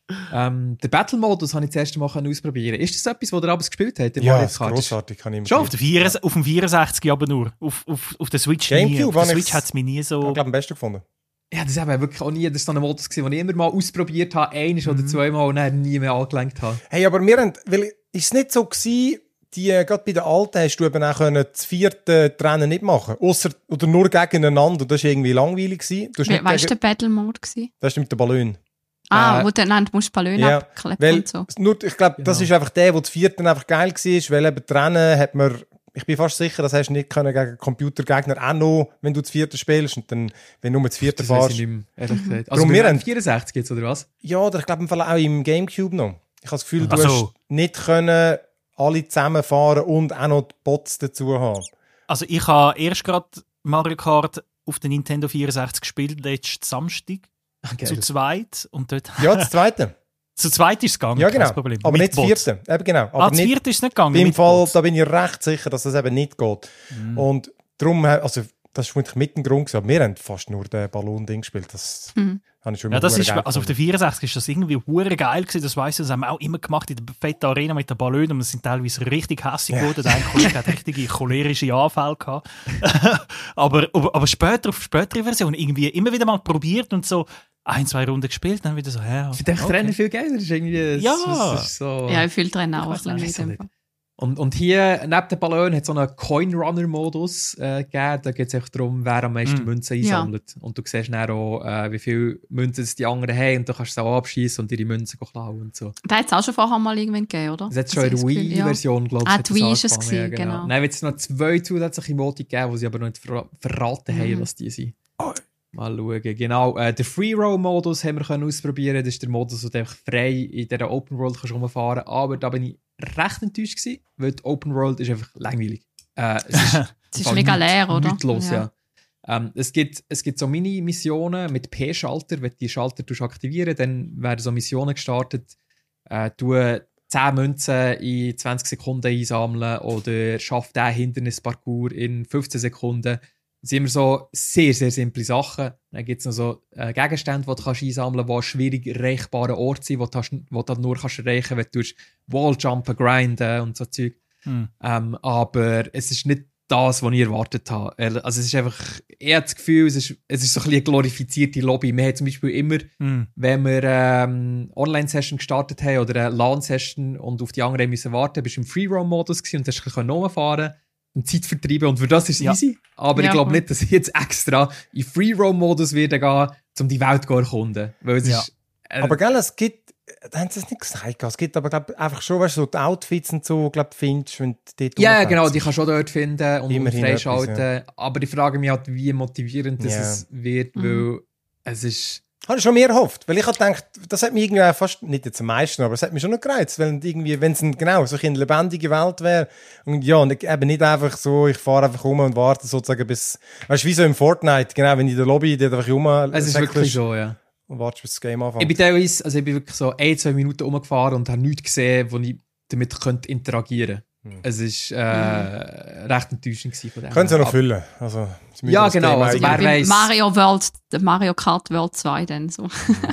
Ähm, den Battle-Modus habe ich das erste Mal können ausprobieren. Ist das etwas, was ihr abends gespielt habt? im Ja, Mario das ist Kart? grossartig, kann ich immer Schon? Auf, der vier, auf dem vierundsechzig aber nur. Auf, auf, auf der Switch nie. Gamecube Auf der habe Switch ich's- hat es mich nie Ich so... glaube, am besten gefunden. Ja, das habe ich wirklich auch nie. Das ist so ein Modus gewesen, den ich immer mal ausprobiert habe, eines oder zweimal und dann nie mehr angelenkt habe. Hey, aber wir haben, weil, ist es nicht so gewesen, die, äh, gerade bei den Alten hast du eben auch können das vierte Rennen nicht machen. Ausser, oder nur gegeneinander. Und das war irgendwie langweilig gewesen. Du hast Wie, nicht weißt du, gegen, der Battle-Mode gewesen? das ist mit den Ballon. Ah, Äh, wo du dann musst du Ballon Ja, abkleppen Weil, und so. nur, ich glaube, das Genau. ist einfach der, wo das vierte einfach geil war, weil eben das Rennen hat man, ich bin fast sicher, das hast du nicht können gegen Computergegner auch noch, wenn du das vierte spielst und dann, wenn du nur das vierte Das weiss fährst. ich nicht mehr, ehrlich gesagt. Darum, Also wir wir haben- vierundsechzig jetzt, oder was? Ja, oder ich glaube im Fall auch im Gamecube noch. Ich habe das Gefühl, du Ach so. hast nicht können alle zusammenfahren und auch noch die Bots dazu haben. Also ich habe erst gerade Mario Kart auf der Nintendo vierundsechzig gespielt, letzten Samstag, Okay, zu zweit. Und dort... Ja, das zweite. zu zweit ist es gegangen, Ja, kein genau. Problem. Aber Mit nicht das Bots. vierte. Eben genau. Aber Ah, das nicht, vierte ist nicht gegangen, beim mit Fall, Bots. da bin ich recht sicher, dass das eben nicht geht. Mhm. Und darum, also, das ist vermutlich mit dem Grund gewesen. Wir haben fast nur den Ballon-Ding gespielt. Das Mhm. habe ich schon Ja, immer das ist, geil also auf der gefunden. vierundsechzig ist das irgendwie hure geil gewesen, das weiss ich, das haben wir auch immer gemacht in der fetten Arena mit den Ballonen und wir sind teilweise richtig hässlich Ja. geworden, der eine Kollege hat richtige cholerische Anfälle gehabt. aber, aber, aber später, auf spätere Version irgendwie immer wieder mal probiert und so ein, zwei Runden gespielt, dann wieder so, ja. Ich finde das Rennen viel geiler. Das ist irgendwie, das, Ja. das ist so... Ja, ich fühle drin auch Ich ein weiss bisschen nicht, mit so dem nicht. Fall. Und, und hier, neben den Ballonen, hat es so einen Coin-Runner-Modus äh, gegeben. Da geht es einfach darum, wer am meisten mm. Münzen einsammelt. Ja. Und du siehst dann auch, äh, wie viele Münzen die anderen haben. Und du kannst es auch abschießen und ihre Münzen klauen und so. Da hat es auch schon vorher mal irgendwann gegeben, oder? Das hat es schon in der Wii-Version, ja. glaube ich. Ah, die Wii ist es gewesen, ja, genau. genau. Dann wird es noch zwei zusätzliche Modi geben, die sie aber noch nicht ver- verraten mm. haben, was die sind. Oh. Mal schauen. Genau, äh, den Free-Roam-Modus haben wir können ausprobieren. Das ist der Modus, wo du einfach frei in dieser Open World kannst rumfahren kannst. Aber da bin ich recht enttäuscht gewesen, weil die Open World ist einfach langweilig. Äh, es ist, es ist mega leer, oder? Los, ja. Ja. Ähm, es, gibt, es gibt so Mini-Missionen mit P-Schalter. Wenn du die Schalter aktivieren, dann werden so Missionen gestartet. Äh, du zehn Münzen in zwanzig Sekunden einsammeln oder schaff den Hindernisparcours in fünfzehn Sekunden. Das sind immer so sehr, sehr simple Sachen. Dann gibt es noch so äh, Gegenstände, die du kannst einsammeln kannst, die schwierig erreichbare Orte sind, die du, hast, die du nur kannst erreichen kannst, wenn du Walljumpen, grinden und so Zeug. Hm. Ähm, aber es ist nicht das, was ich erwartet habe. Also es ist einfach, ich habe das Gefühl, es ist, es ist so ein bisschen eine glorifizierte Lobby. Wir haben zum Beispiel immer, hm. wenn wir ähm, Online-Session gestartet haben oder eine LAN-Session und auf die anderen müssen warten, bist du im Free-Roam-Modus gewesen und hast ein bisschen rumfahren und Zeit vertreiben und für das ist es ja. easy. Aber ja, ich glaube nicht, dass ich jetzt extra in Free-Roam-Modus werde gehen, um die Welt zu erkunden. Weil es ja. ist, äh, aber gell, es gibt, da haben sie es nicht gesagt, es gibt aber glaub, einfach schon, weißt du, so die Outfits und so, glaub, findest du, wenn du dort ja, genau, die kannst du auch dort finden und, und freischalten. Etwas, ja. Aber ich frage mich halt, wie motivierend das ja. es wird, mhm. weil es ist... Habe ich schon mehr erhofft, weil ich habe gedacht, das hat mich irgendwie fast, nicht jetzt am meisten, aber es hat mich schon noch gereizt, weil irgendwie, wenn es ein, genau, so eine lebendige Welt wäre und ja, und eben nicht einfach so, ich fahre einfach rum und warte sozusagen bis, weißt du, wie so im Fortnite, genau, wenn ich in der Lobby, die einfach rum, es ist wirklich so, ja. Und wartest, bis das Game anfängt. Ich bin teilweise, also ich bin wirklich so ein, zwei Minuten rumgefahren und habe nichts gesehen, wo ich damit könnte interagieren könnte. Hm. Es war äh, hm. recht enttäuschend von dem. Können sie noch füllen. Also, ja, genau. Also, ja, wer Mario World, der Mario Kart World zwei dann so.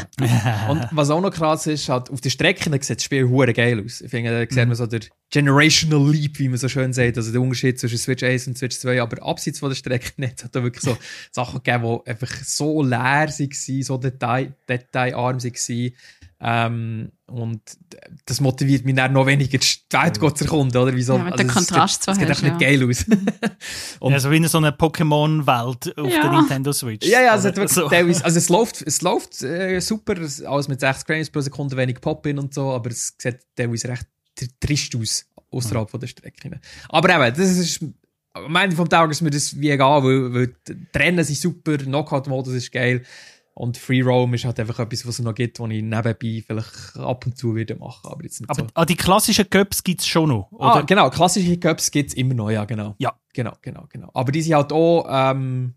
Und was auch noch krass ist, halt, auf der Strecke sieht das Spiel hure geil aus. Ich finde, da sieht man so der Generational Leap, wie man so schön sagt, also der Unterschied zwischen Switch eins und Switch zwei, aber abseits von der Strecke nicht, hat da wirklich so Sachen gegeben, die einfach so leer waren, so detail, detailarm waren. Ähm, und das motiviert mich dann noch weniger, die Welt mhm. zu erkunden, oder? Wieso? Ja, mit also, dem Kontrast das sieht einfach nicht geil aus. Und ja, so wie in so einer Pokémon-Welt auf ja. der Nintendo Switch. Ja, ja, also, es, wirklich so. teilweise, also es läuft, es läuft äh, super, alles mit sechzig Frames pro Sekunde, wenig Pop-In und so, aber es sieht teilweise recht trist aus, außerhalb mhm. von der Strecke. Aber eben, das ist, am Ende vom Tag ist mir das wie egal, weil, weil die Rennen sind super, Knockout-Modus ist geil. Und Free Roam ist halt einfach etwas, was es noch gibt, was ich nebenbei vielleicht ab und zu wieder machen, aber jetzt nicht aber, so. Aber die klassischen Cups gibt es schon noch, oder? Ah, genau, klassische Cups gibt es immer noch, ja, genau. Ja. Genau, genau, genau. Aber die sind halt auch ähm,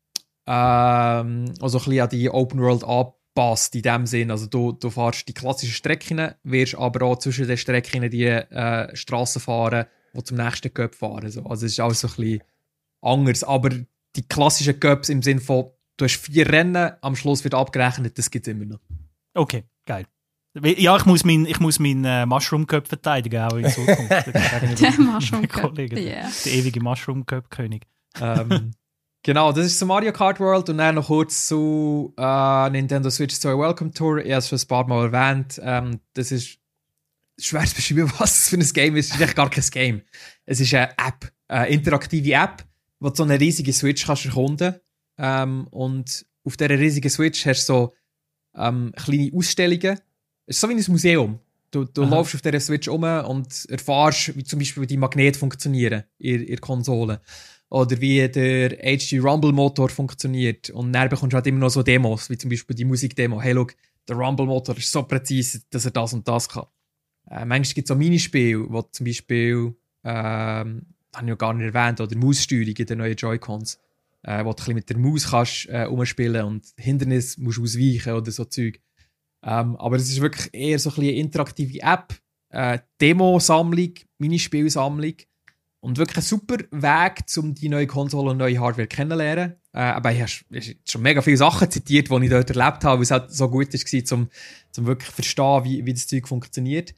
ähm, also ein bisschen an die Open World angepasst in dem Sinn. Also du, du fährst die klassischen Strecken, wirst aber auch zwischen den Strecken die äh, Strassen fahren, die zum nächsten Cup fahren. So. Also es ist alles so ein bisschen anders. Aber die klassischen Cups im Sinne von du hast vier Rennen, am Schluss wird abgerechnet, das gibt es immer noch. Okay, geil. Ja, ich muss meinen ich muss mein, äh, Mushroom Cup verteidigen, auch in Zukunft. Der Mushroom Cup, yeah. Der ewige Mushroom Cup König. Ähm, genau, das ist so Mario Kart World und dann noch kurz zu äh, Nintendo Switch zwei Welcome Tour. Ich habe es schon ein paar Mal erwähnt. Ähm, das ist schwer zu beschreiben, was das für ein Game ist. Es ist eigentlich gar kein Game. Es ist eine App, eine interaktive App, wo du so eine riesige Switch kannst erkunden kannst. Um, und auf dieser riesigen Switch hast du so um, kleine Ausstellungen. Es ist so wie ein Museum. Du, du läufst auf dieser Switch um und erfährst, wie zum Beispiel die Magnete funktionieren in der Konsole. Oder wie der H G Rumble Motor funktioniert. Und dann bekommst du halt immer noch so Demos, wie zum Beispiel die Musikdemo. Hey, look, der Rumble Motor ist so präzise, dass er das und das kann. Äh, manchmal gibt es auch Minispiele, wo zum Beispiel, ähm, das habe ich noch gar nicht erwähnt, oder Maussteuerung in den neuen Joy-Cons. Äh, wo du ein bisschen mit der Maus kannst äh, umspielen und Hindernis musst ausweichen oder so Zeug. Ähm, aber es ist wirklich eher so ein bisschen eine interaktive App, äh, Demo-Sammlung, Minispielsammlung und wirklich ein super Weg, um die neue Konsole und neue Hardware kennenzulernen. Äh, aber ich habe schon mega viele Sachen zitiert, die ich dort erlebt habe, weil es halt so gut war, um, um wirklich zu verstehen, wie, wie das Zeug funktioniert.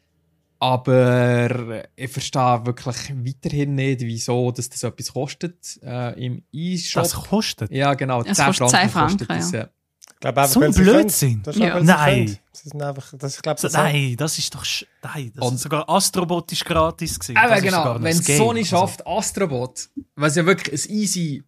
Aber ich verstehe wirklich weiterhin nicht, wieso dass das etwas kostet. Äh, Im E-Shop. Das kostet? Ja, genau. Es kostet zehn Franken, das, ja. Ich glaube, so ein Blödsinn. Ja. Nein. Sie sind einfach, das, ich glaub, das nein, das ist doch... Sch- nein, das Und- ist sogar Astrobot ist gratis gewesen. Aber Das ist genau, sogar noch wenn das Game. Sony Also, schafft, Astrobot, was ja wirklich ein easy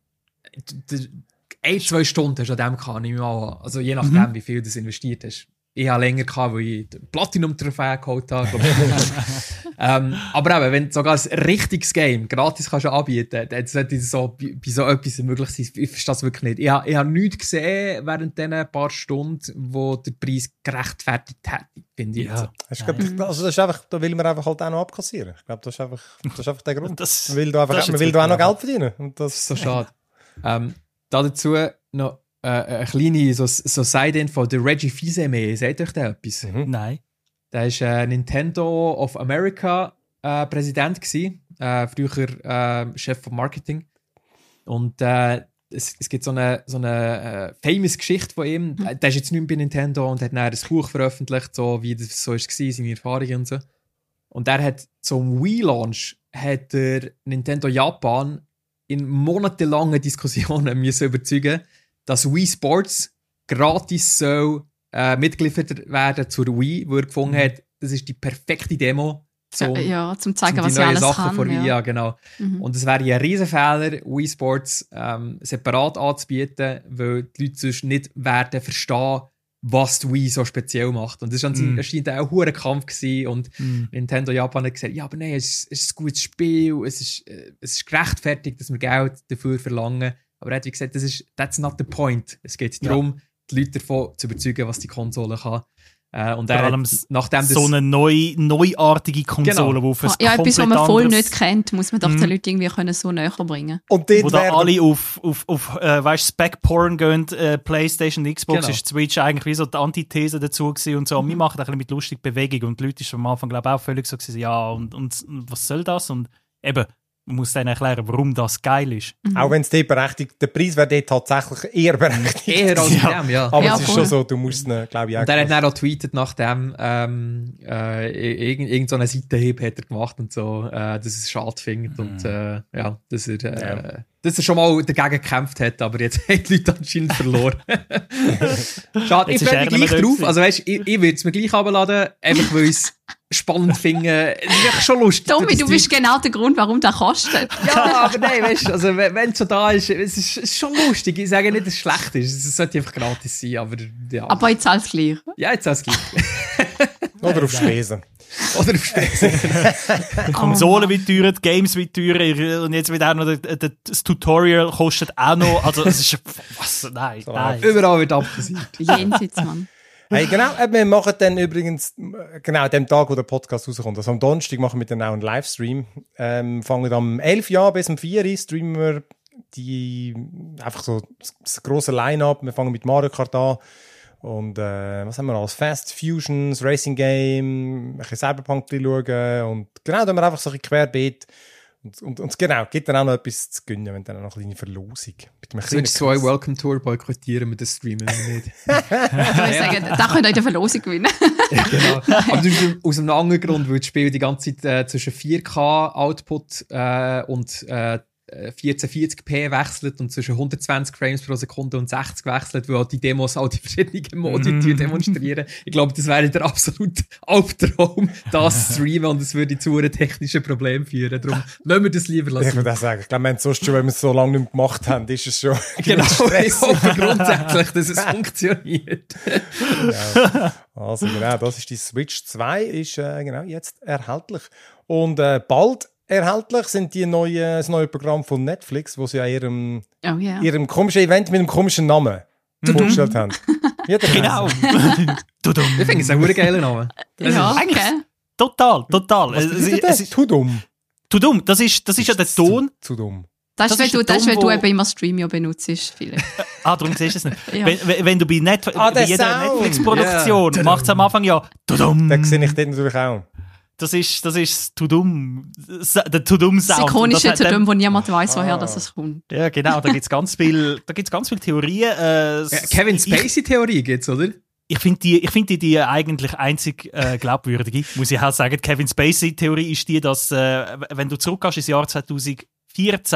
d- d- ein, zwei Stunden hast du an dem gehabt, nehme ich mal an. Also je nachdem, Mhm. wie viel du investiert hast. Ich habe länger gehabt, weil ich die Platinum-Trophäe geholt habe. glaub ich. ähm, aber eben, wenn du sogar ein richtiges Game gratis kannst anbieten, dann sollte es so, bei, bei so etwas möglich sein. Ich verstehe das wirklich nicht. Ich habe, ich habe nichts gesehen während diesen paar Stunden, wo der Preis gerechtfertigt hätte, finde ich. Ja. jetzt. Ich glaub, also das ist einfach, da will man einfach halt auch noch abkassieren. Ich glaube, das ist einfach, das ist einfach der Grund. Das- man will da, einfach, das ist man jetzt will da auch noch wirklich Geld verdienen. Und das, So schade. ähm, da dazu noch äh, eine kleine so, so Side-Info. Der Reggie Fils-Aimé, sagt euch der etwas? Mhm. Nein. Der war äh, Nintendo of America äh, Präsident gewesen, äh, früher äh, Chef von Marketing. Und äh, es, es gibt so eine, so eine äh, famous Geschichte von ihm. Mhm. Der ist jetzt nicht mehr bei Nintendo und hat dann ein Buch veröffentlicht, so wie das so war, seine Erfahrungen und so. Und der hat zum Wii-Launch hat der Nintendo Japan in monatelangen Diskussionen müssen überzeugen, dass Wii Sports gratis soll äh, mitgeliefert werden zur Wii, wo er gefunden hat, das ist die perfekte Demo, Zum, ja, zum zeigen, um was die sie neuen alles Sachen kann. von Wii, ja. ja, genau. Mhm. Und es wäre ja ein Riesenfehler, Wii Sports ähm, separat anzubieten, weil die Leute sonst nicht werden verstehen, was die Wii so speziell macht. Und das war Mm. anscheinend auch ein hoher Kampf gewesen. Und Mm. Nintendo Japan hat gesagt, ja, aber nein, es ist, es ist ein gutes Spiel, es ist, äh, es ist gerechtfertigt, dass wir Geld dafür verlangen. Aber er hat wie gesagt, das ist, that's not the point. Es geht Ja. darum, die Leute davon zu überzeugen, was die Konsole kann. Äh, und Vor er allem hat, nachdem das... So eine neu, neuartige Konsole, Genau. die auf ein Ja, etwas, was komplett man voll anderes- nicht kennt, muss man doch Mhm. den Leuten irgendwie können so näher bringen. und dort wo da werden- alle auf, auf, auf äh, weißt, Spec-Porn gehen, äh, Playstation, Xbox, Genau. ist Switch eigentlich wie so die Antithese dazu gewesen und so. Wir machen ein bisschen mit lustig Bewegung und die Leute waren am Anfang, glaube ich, auch völlig so gewesen, ja, und, und, und was soll das? Und eben, man muss dann erklären, warum das geil ist. Auch wenn es dort berechtigt, der Preis wäre dort tatsächlich eher berechtigt. Eher als Ja. mit dem, ja. Aber Ja, es ist voll. schon so, du musst ihn, glaube ich, auch. Und er hat dann auch tweetet nach dem, ähm, äh, irgend, irgend so eine Seitenhieb hat er gemacht und so, äh, dass er es schade findet und äh, ja, dass er, äh, Ja. dass er schon mal dagegen gekämpft hat, aber jetzt haben die Leute anscheinend verloren. Schade, ich Jetzt ist freue er mich nicht mehr gleich dort drauf, gewesen. also weißt, ich, ich würde es mir gleich runterladen, einfach weil ich es spannend finde. Es ist echt schon lustig. Tommy, das du Zeug- bist genau der Grund, warum das kostet. Ja, aber nein, weißt du, also wenn es schon da ist, es ist, es ist schon lustig. Ich sage nicht, dass es schlecht ist, es sollte einfach gratis sein, aber ja. Aber jetzt alles gleich. ja, jetzt alles gleich. Oder auf Spesen. Oder auf Spitze. Konsolen wie teuer, die Games wie teuer und jetzt wird auch noch der, der, das Tutorial kostet auch noch. Also es ist was? Nein, nein. Überall wird abgesiegt. Jenseits, Mann. Hey, genau, äh, wir machen dann übrigens, äh, genau, an dem Tag, wo der Podcast rauskommt, also am Donnerstag machen wir dann auch einen Livestream. Ähm, fangen am elf Uhr bis um vier Uhr streamen wir die, einfach so das, das grosse Line-Up. Wir fangen mit Mario Kart an. Und äh, was haben wir alles? Fast Fusions, Racing Game, ein bisschen Cyberpunk schauen. Und genau, da haben wir einfach so ein bisschen querbeet. Und, und, und genau, gibt dann auch noch etwas zu gönnen, wenn dann auch noch eine kleine Verlosung. Mit einem kleinen Switch zwei Quiz. Welcome Tour boykottieren wir das streamen wir nicht. Ich würde sagen, da könnt ihr in der Verlosung gewinnen. Genau. Aber das ist aus einem anderen Grund, weil das Spiel die ganze Zeit äh, zwischen vier K Output äh, und äh, vierzehn vierzig p wechselt und zwischen hundertzwanzig Frames pro Sekunde und sechzig wechselt, weil auch die Demos auch die verschiedenen Modi Mm. demonstrieren. Ich glaube, das wäre der absolute Albtraum, das zu streamen und es würde zu einem technischen Problem führen. Darum lassen wir das lieber Ich lassen. würde auch sagen, ich glaube, wir haben sonst schon, wenn wir es so lange nicht mehr gemacht haben, ist es schon Genau, ich stressig. hoffe grundsätzlich, dass es funktioniert. Ja. Also genau, das ist die Switch zwei, ist äh, genau jetzt erhältlich. Und äh, bald erhältlich sind die neue, das neue Programm von Netflix, wo sie ja ihrem, Oh ja. ihrem komischen Event mit einem komischen Namen vorgestellt haben. Wie hat der Genau. Tudum. Ich finde es ein verdammt geiler Name. Ja, eigentlich- okay. Total, total. Was Es, es, bedeutet es das? ist Zu dumm. zu dumm. Das ist, das ist ja der Zu- Ton. Zu dumm. Das, Das ist, weil ist du, der das ist, weil Ton, du wo- eben immer Streamio benutzt, vielleicht. Ah, darum siehst du es nicht. Ja. Wenn, wenn, wenn du bei, Net Ah, bei der jeder Sound. Netflix-Produktion Ja. macht es am Anfang ja Tudum. Den sehe ich dort natürlich auch. Das ist das ist Tudum. Der Tudum-Sound. Das ikonische Und zu das hat dem, wo niemand weiß, woher Ah. das es kommt. dann- Ja, genau. Da gibt es ganz viel, da gibt's ganz viele Theorien. Äh, Ja, Kevin ich- Spacey-Theorie gibt's, oder? Ich finde die, ich find die, die eigentlich einzig äh, glaubwürdige, muss ich auch sagen. Die Kevin Spacey-Theorie ist die, dass, äh, wenn du zurückgehst ins Jahr zweitausendvierzehn,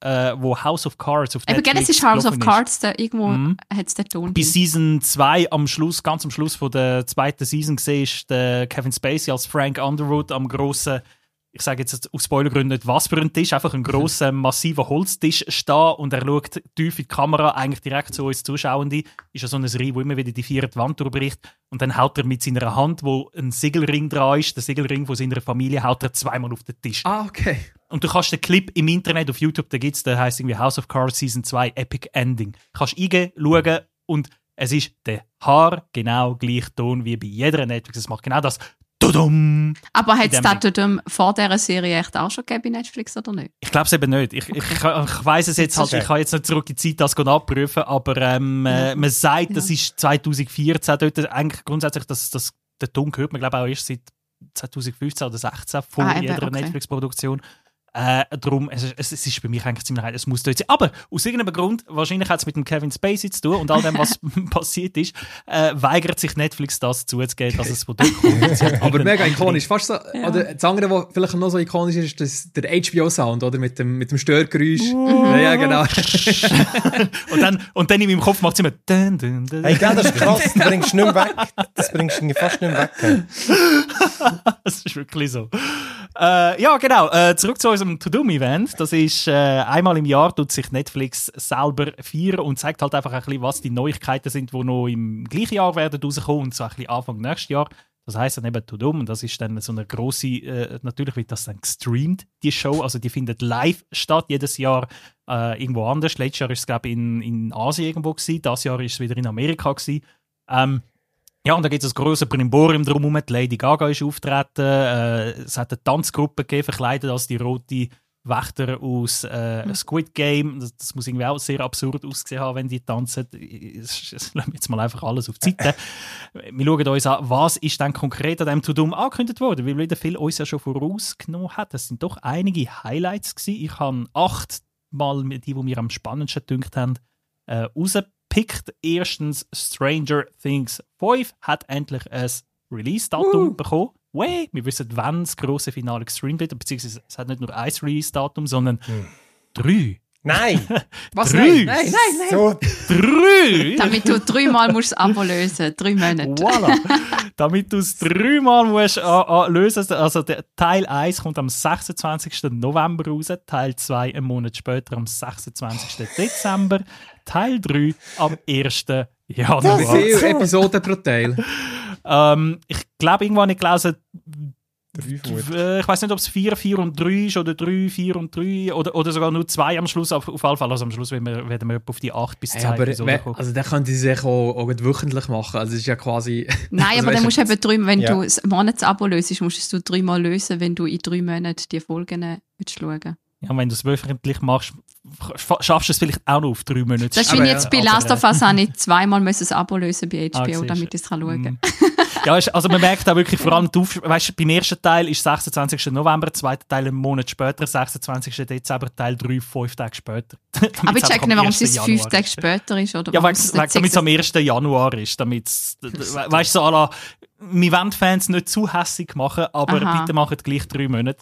äh, wo House of Cards auf Aber Netflix gell, es ist House of gelaufen Cards, da irgendwo Mhm. hat es den Ton. Bei Season zwei am Schluss, ganz am Schluss von der zweiten Season gesehen, ist der Kevin Spacey als Frank Underwood am grossen, ich sage jetzt aus Spoilergründen nicht was für ein Tisch, einfach ein grosser, massiver Holztisch stehen und er schaut tief in die Kamera, eigentlich direkt zu uns Zuschauenden. Ist ja so ein Ring, wo immer wieder die vierte Wand durchbricht und dann haut er mit seiner Hand, wo ein Siegelring dran ist, der Siegelring von seiner Familie, haut er zweimal auf den Tisch. Ah, okay. Und du kannst den Clip im Internet auf YouTube, da gibt's, der heisst irgendwie House of Cards Season zwei Epic Ending. Du kannst eingehen, schauen und es ist der Haar genau gleich Ton wie bei jeder Netflix. Es macht genau das. Tudum! Aber hat es In dem das Tudum vor dieser Serie echt auch schon gegeben bei Netflix oder nicht? Ich glaube es eben nicht. Ich, ich, ich, ich weiss es jetzt halt, ich kann jetzt nicht zurück in die Zeit das abprüfen, aber ähm, äh, man sagt, ja. das ist zwanzig vierzehn dort, eigentlich grundsätzlich, das, das, der Ton hört man glaube ich auch erst seit zwanzig fünfzehn oder sechzehn vor ah, jeder okay. Netflix-Produktion. Äh, darum, es, es, es ist für mich eigentlich ziemlich heiß, es muss dort sein. Aber aus irgendeinem Grund, wahrscheinlich hat es mit dem Kevin Spacey zu tun und all dem, was passiert ist, äh, weigert sich Netflix das zuzugeben, dass es von dort kommt. Aber mega ikonisch. Fast so, Ja. oder das andere, was vielleicht noch so ikonisch ist, ist das, der H B O-Sound, oder? Mit dem, mit dem Störgeräusch. Uh. Ja, ja, genau. und, dann, und dann in meinem Kopf macht es immer dun, dun, dun. Hey, gell, das ist krass, das bringst du nicht mehr weg. Das bringst du fast nicht mehr weg. Das ist wirklich so. Äh, ja, genau. Äh, zurück zu unserem To-Do-Event. Das ist äh, einmal im Jahr, tut sich Netflix selber feiern und zeigt halt einfach ein bisschen, was die Neuigkeiten sind, die noch im gleichen Jahr werden rauskommen und so ein bisschen Anfang nächstes Jahr. Das heisst dann eben To-Do und das ist dann so eine grosse, äh, natürlich wird das dann gestreamt, die Show. Also die findet live statt, jedes Jahr äh, irgendwo anders. Letztes Jahr war es, glaube ich, in, in Asien irgendwo gewesen. Das Jahr war es wieder in Amerika gewesen. Ähm, Ja, und da gibt es ein grosses Brimborium drumherum. Die Lady Gaga ist auftreten. Äh, es hat eine Tanzgruppe gegeben, verkleidet als die rote Wächter aus äh, Squid Game. Das, das muss irgendwie auch sehr absurd ausgesehen haben, wenn die tanzen. Das lassen wir jetzt mal einfach alles auf die Seite. Wir schauen uns an, was ist denn konkret an diesem To-Do angekündigt worden, weil wieder viel uns ja schon vorausgenommen hat. Es sind doch einige Highlights gewesen. Ich habe acht Mal die, die mir am spannendsten gedünkt haben, äh, rausgepickt. Erstens Stranger Things fünf hat endlich ein Release-Datum uh. bekommen. Way, wir wissen, wann das grosse Finale gestreamt wird, beziehungsweise es hat nicht nur ein Release-Datum, sondern hm. drei. Nein! Was? Drei? Nein, nein, nein. nein. So. Drei! Damit du dreimal musst das Abo lösen, drei Monate. Voilà. Damit du es dreimal musst, äh, äh, lösen. Also der Teil eins kommt am sechsundzwanzigsten November raus, Teil zwei einen Monat später am sechsundzwanzigsten Dezember, Teil drei am ersten Januar. Wie viele Episoden pro Teil? Ähm, ich glaube, irgendwann habe ich gelesen, Drei äh, ich weiß nicht, ob es vier, vier und drei ist oder drei, vier und drei oder, oder sogar nur zwei am Schluss. Auf, auf jeden Fall, also am Schluss werden wir, werden wir auf die acht bis Hey, zehn aber Episoden we- kommen. also dann könnte sie sich auch, auch wöchentlich machen. Also es ist ja quasi... Nein, also aber weißt dann musst du eben drei, wenn Ja. du das Monatsabo löst, musst du es dreimal lösen, wenn du in drei Monaten die Folgen willst schauen. Ja, und wenn du es wöchentlich machst, f- schaffst du es vielleicht auch noch auf drei Monate. Das ist Aber wie ja, jetzt bei aber, Last of Us, habe ich zweimal müssen das Abo lösen bei H Ah, B O, siehst du. damit ich es schauen kann. Mm. Ja, ist- also man merkt auch wirklich vor allem, die Auf- weißt, beim ersten Teil ist sechsundzwanzigsten November, zweiter Teil einen Monat später, sechsundzwanzigsten Dezember, Teil drei, fünf Tage später. Damit Aber ich es check einfach nicht, am warum ersten es fünf Januar Tage ist. später ist. Oder Ja, warum weil es es nicht damit es am sechs- ersten Januar ist. Damit's, weißt du, so à la, wir wollen die Fans nicht zu hässig machen, aber Aha. bitte machen gleich drei Monate.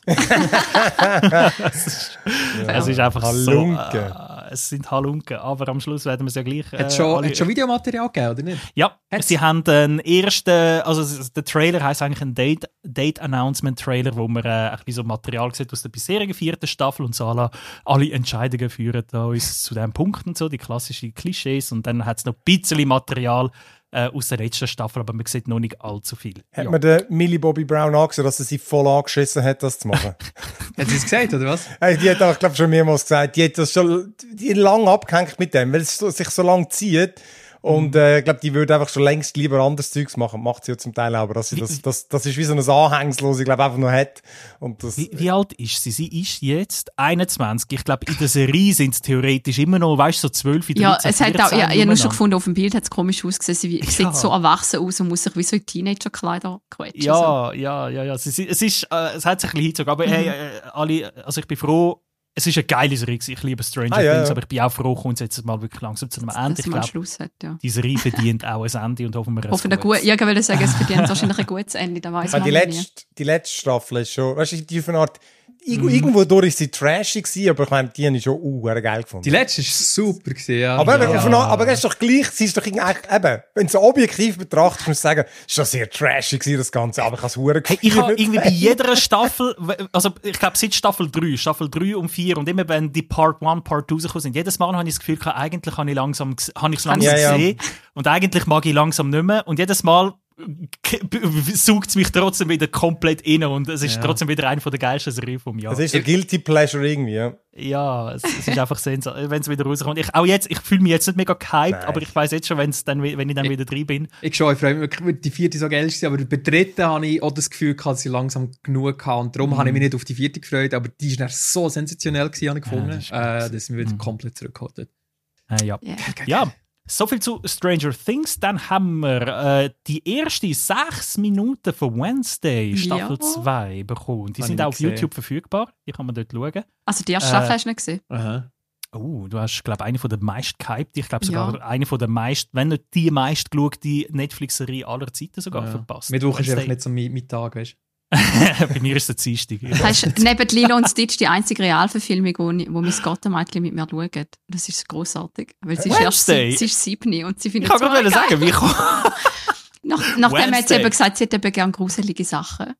es, ist, es ist einfach Halunken. so. Äh, es sind Halunken, aber am Schluss werden wir es ja gleich. Hat es äh, schon, alle- hat's schon Videomaterial gegeben, oder nicht? Ja, Hat's? sie haben den ersten, also es- der Trailer heisst eigentlich ein Date, Date Announcement Trailer, wo man äh, ein bisschen so Material sieht aus der bisherigen vierten Staffel und so alle, alle Entscheidungen führen da uns zu diesem Punkt und so, die klassischen Klischees, und dann hat es noch ein bisschen Material äh, aus der letzten Staffel, aber man sieht noch nicht allzu viel. Hat Ja. man den Millie Bobby Brown angesehen, dass er sie voll angeschissen hat, das zu machen? Hat sie es gesagt, oder was? Hey, die hat auch, ich glaube, schon mehrmals gesagt, die hat das schon die hat lang abgehängt mit dem, weil es so, sich so lang zieht. Und äh, ich glaube, die würde einfach schon längst lieber anderes Zeugs machen. Macht sie ja zum Teil auch, aber dass sie das, das, das ist wie so ein Anhängsel, das sie, glaube einfach noch hat. Und das, Wie, wie alt ist sie? Sie ist jetzt einundzwanzig. Ich glaube, in der Serie sind es theoretisch immer noch, weißt du, so zwölf, dreizehn, Ja, es hat auch, ja, ich habe nur schon umeinander. gefunden, auf dem Bild hat es komisch ausgesehen. Sie Ja. sieht so erwachsen aus und muss sich wie so in Teenager-Kleider quetschen. so. Ja, ja, ja, ja. Es, ist, es, ist, äh, es hat sich ein bisschen hingezogen. Aber hey, äh, alle, also ich bin froh, es ist eine geile Serie gewesen. Ich liebe Stranger Ah, ja, Things, ja. aber ich bin auch froh, kommt es jetzt mal wirklich langsam zu einem Ende. Dass Ich es mal glaube, Schluss hat, ja. die Serie verdient auch ein Ende und hoffen wir, es Hoffen wir gut. Ich wollte sagen, es verdient wahrscheinlich ein gutes Ende, da weiss Ah, man die, nie. letzte, die letzte Staffel ist schon, weißt du, die von Art, Ir- Irgendwo durch ist sie trashig gewesen, aber ich meine, die habe ich schon uh, geil gefunden. Die letzte war super gewesen, ja. Aber, eben, ja. auf eine, aber das ist doch gleich, sie ist doch eigentlich, eben, wenn du so objektiv betrachtest, musst du sagen, es war schon sehr trashig gewesen, das Ganze, aber ich habe es verdammt Hey, ich habe irgendwie bei jeder Staffel, also ich glaube seit Staffel drei, Staffel drei und vier und immer wenn die Part eins, Part zwei rausgekommen sind, jedes Mal habe ich das Gefühl, eigentlich habe ich langsam, habe ich es langsam Ja, ja. gesehen und eigentlich mag ich langsam nicht mehr und jedes Mal saugt es mich trotzdem wieder komplett rein und es ist Ja. trotzdem wieder eine der geilsten Serien vom Jahr. Das ist ein Guilty Pleasure irgendwie, ja. Ja, es, es ist einfach sensationell, wenn es wieder rauskommt. Ich, auch jetzt, ich fühle mich jetzt nicht mega gehypt, Nein. aber ich weiß jetzt schon, wenn's dann, wenn ich dann Ich- wieder drin bin. Ich schon, ich freue mich, wirklich, die vierte so geil war, aber bei der dritten habe ich auch das Gefühl gehabt, dass ich langsam genug hatte und darum Mhm. habe ich mich nicht auf die vierte gefreut, aber die ist dann so sensationell gewesen, habe ich gefunden, das ist gut äh, gewesen. dass ich mich wieder Mhm. komplett zurückgeholt habe. Äh, ja. Yeah. Ja, so viel zu Stranger Things. Dann haben wir äh, die ersten sechs Minuten von Wednesday, Staffel Ja. zwei, bekommen. Die Habe sind ich auch auf gesehen. YouTube verfügbar. Die kann man dort schauen. Also die erste Äh, Staffel hast du nicht gesehen? Aha. Oh, du hast, glaube ich, eine von der meist gehypten. Ich glaube sogar Ja. eine von der meist, wenn nicht die meist geschaute Netflix-Serie aller Zeiten sogar Ja. verpasst. Mittwoch ist einfach Wednesday. nicht so mein, mein Tag, weißt Bei mir ist es der Dienstag. Das ist neben Lilo und Stitch die einzige Realverfilmung, wo, ich- wo mein Gottemädchen mit mir schaut. Das ist großartig. Weil sie ist erst Wednesday? sie, sie ist sieben und sie Ich findet kann es gerade geil. sagen, wie ich Nach, nachdem hat sie Wednesday. eben gesagt, sie hat eben gerne gruselige Sachen.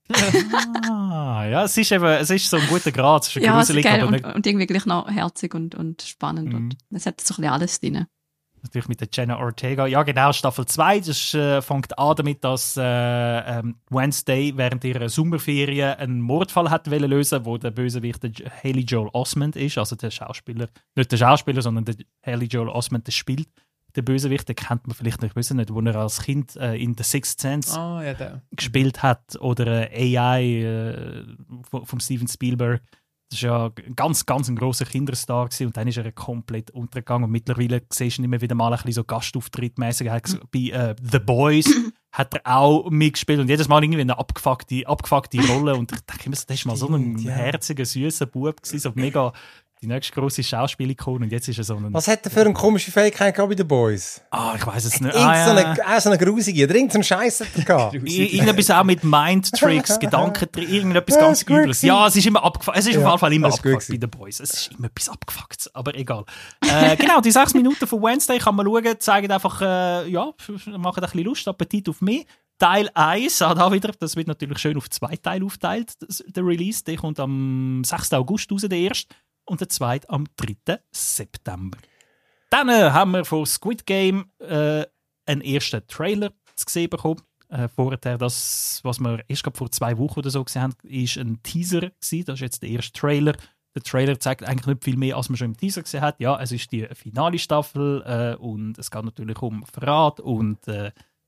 Ah, ja, es ist eben, es ist so ein guter Grad. Es ist Ja, also gruselig, geil aber und, nicht, und irgendwie gleich noch herzig und, und spannend. Mhm. Und es hat so ein bisschen alles drin. natürlich mit der Jenna Ortega. Ja, genau, Staffel zwei. Das äh, fängt an damit, dass äh, ähm, Wednesday während ihrer Sommerferien einen Mordfall hat wollen lösen, wo der Bösewicht der J- Haley Joel Osment ist, also der Schauspieler, nicht der Schauspieler, sondern der Haley Joel Osment, der spielt der Bösewicht, den kennt man vielleicht nicht, wissen nicht, wo er als Kind äh, in The Sixth Sense Ah, ja, der. gespielt hat oder äh, A I äh, von, von Steven Spielberg. Das war ja ein ganz, ganz ein grosser Kinderstar gewesen, und dann ist er komplett untergegangen und mittlerweile siehst du ihn immer wieder mal ein bisschen so Gastauftrittmäßig. Er hat ges- bei äh, The Boys hat er auch mitgespielt und jedes Mal irgendwie eine abgefuckte, abgefuckte Rolle und ich denke immer, so, das war mal so ein Stimmt, ja. herziger, süßer Bub gewesen, so mega die nächste grosse Schauspielikone und jetzt ist er so ein... Was hat er für eine komische Fähigkeit gehabt bei den Boys? Ah, ich weiß es nicht. Irgend Ah, so ja. eine, auch so eine grusige, oder irgendeinen Scheiß hat er gehabt. I- Irgendetwas auch mit Mind-Tricks, Gedanken, irgendetwas Ja, ganz ist gut Übles. gewesen. Ja, es ist immer abgefuckt. Es ist Ja, auf jeden Fall immer das ist gut abgefuckt bei den Boys. Es ist immer etwas abgefuckt, aber egal. äh, genau, die sechs Minuten von Wednesday kann man schauen, zeigen einfach, äh, ja, machen ein bisschen Lust, Appetit auf mehr. Teil eins, auch da wieder, das wird natürlich schön auf zwei Teile aufgeteilt, das, der Release. Der kommt am sechsten August raus, der erste, und der zweite am dritten September. Dann äh, haben wir von Squid Game äh, einen ersten Trailer zu sehen bekommen. Äh, vorher, das, was wir erst glaub, vor zwei Wochen oder so gesehen haben, ist ein Teaser gewesen. Das ist jetzt der erste Trailer. Der Trailer zeigt eigentlich nicht viel mehr, als man schon im Teaser gesehen hat. Ja, es ist die finale Staffel äh, und es geht natürlich um Verrat und äh,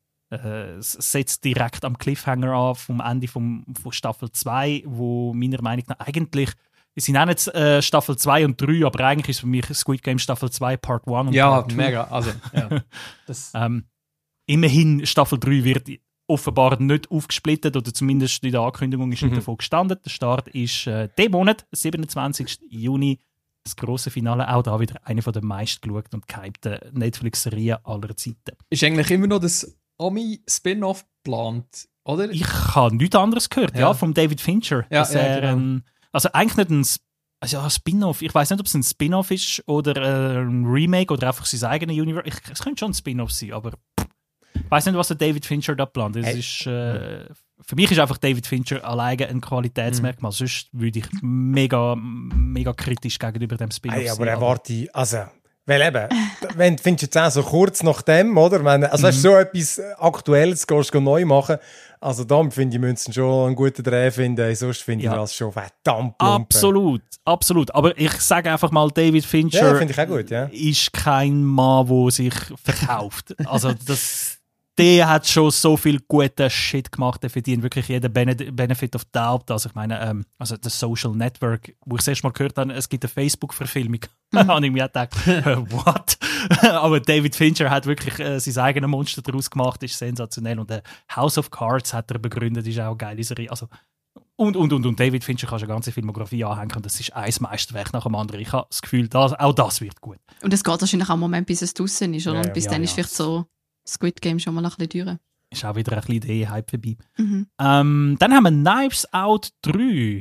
äh, es setzt direkt am Cliffhanger an vom Ende vom, von Staffel zwei, wo meiner Meinung nach eigentlich, es sind auch nicht äh, Staffel zwei und drei, aber eigentlich ist für mich Squid Game Staffel zwei Part eins und Ja, Part zwei. mega. Also, ja. Das, Ähm, immerhin, Staffel drei wird offenbar nicht aufgesplittet, oder zumindest in der Ankündigung ist nicht Mhm. davon gestanden. Der Start ist äh, diesen Monat, siebenundzwanzigsten Juni. Das grosse Finale, auch da wieder eine der meistgeschauten und gehypten Netflix-Serien aller Zeiten. ist eigentlich immer noch das Ami-Spin-Off geplant, oder? Ich habe nichts anderes gehört, ja, Ja. von David Fincher. Ja, dass ja, er, genau. ähm, also eigentlich nicht ein, S- also ein Spin-off. Ich weiß nicht, ob es ein Spin-off ist oder äh, ein Remake oder einfach sein eigenes Universe. Ich, es könnte schon ein Spin-off sein, aber pff, ich weiß nicht, was der David Fincher da plant. Es Hey. ist, äh, für mich ist einfach David Fincher alleine ein Qualitätsmerkmal. Mhm. Sonst würde ich mega, mega kritisch gegenüber dem Spin-off Hey, aber sein. erwarte, also, weil eben, wenn, findest du jetzt auch so kurz nach dem, oder? Wenn, also, hast du so etwas Aktuelles, gehst du neu machen. Also, da finde ich, müssen schon einen guten Dreh finden, sonst finde Ja. ich das schon verdammt plump. Absolut, absolut. Aber ich sage einfach mal, David Fincher Ja, finde ich auch gut, ja. ist kein Mann, der sich verkauft. Also das, der hat schon so viel guten Shit gemacht, der verdient wirklich jeden Bene- Benefit of Doubt. Also ich meine, ähm, also das Social Network, wo ich das erste Mal gehört habe, es gibt eine Facebook-Verfilmung. Da habe ich mir gedacht, äh, what? Aber David Fincher hat wirklich äh, sein eigenes Monster daraus gemacht, ist sensationell. Und äh, House of Cards hat er begründet, ist auch eine geile Serie. Also, und, und, und, und David Fincher kann schon eine ganze Filmografie anhängen und das ist ein Meisterwerk nach dem anderen. Ich habe das Gefühl, dass, auch das wird gut. Und es geht wahrscheinlich auch einen Moment, bis es draußen ist, oder? Ja, Und bis ja, dann ja. ist vielleicht so Squid Game schon mal ein bisschen teurer. Ist auch wieder ein bisschen der Hype vorbei. Mhm. Ähm, dann haben wir Knives Out drei.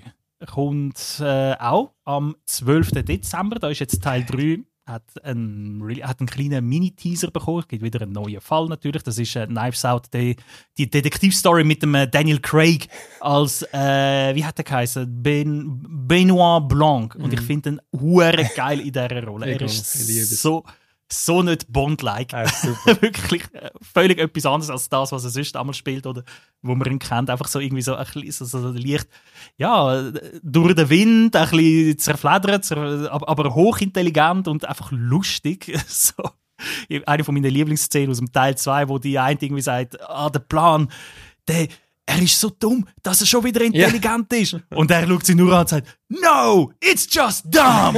kommt äh, auch am zwölften Dezember. Da ist jetzt Teil drei. Hat einen, hat einen kleinen Mini-Teaser bekommen. Es gibt wieder einen neuen Fall natürlich. Das ist äh, Knives Out, die, die Detektivstory mit dem äh, Daniel Craig als, äh, wie hat er geheißen? Ben, Benoit Blanc. Und Mhm. ich finde ihn hure geil in dieser Rolle. Er Ich ist auch, ich liebe es. so, so nicht Bond-like. Ja, super. Wirklich äh, völlig etwas anderes als das, was er sonst einmal spielt oder wo man ihn kennt. Einfach so irgendwie so ein bisschen so, so leicht, ja, durch den Wind, ein bisschen zerfledert, zer- aber, aber hochintelligent und einfach lustig. So. Eine von meinen Lieblingsszenen aus dem Teil zwei, wo die eine irgendwie sagt, ah, der Plan, der, er ist so dumm, dass er schon wieder intelligent ja. ist. Und er schaut sie nur an und sagt, no, it's just dumb.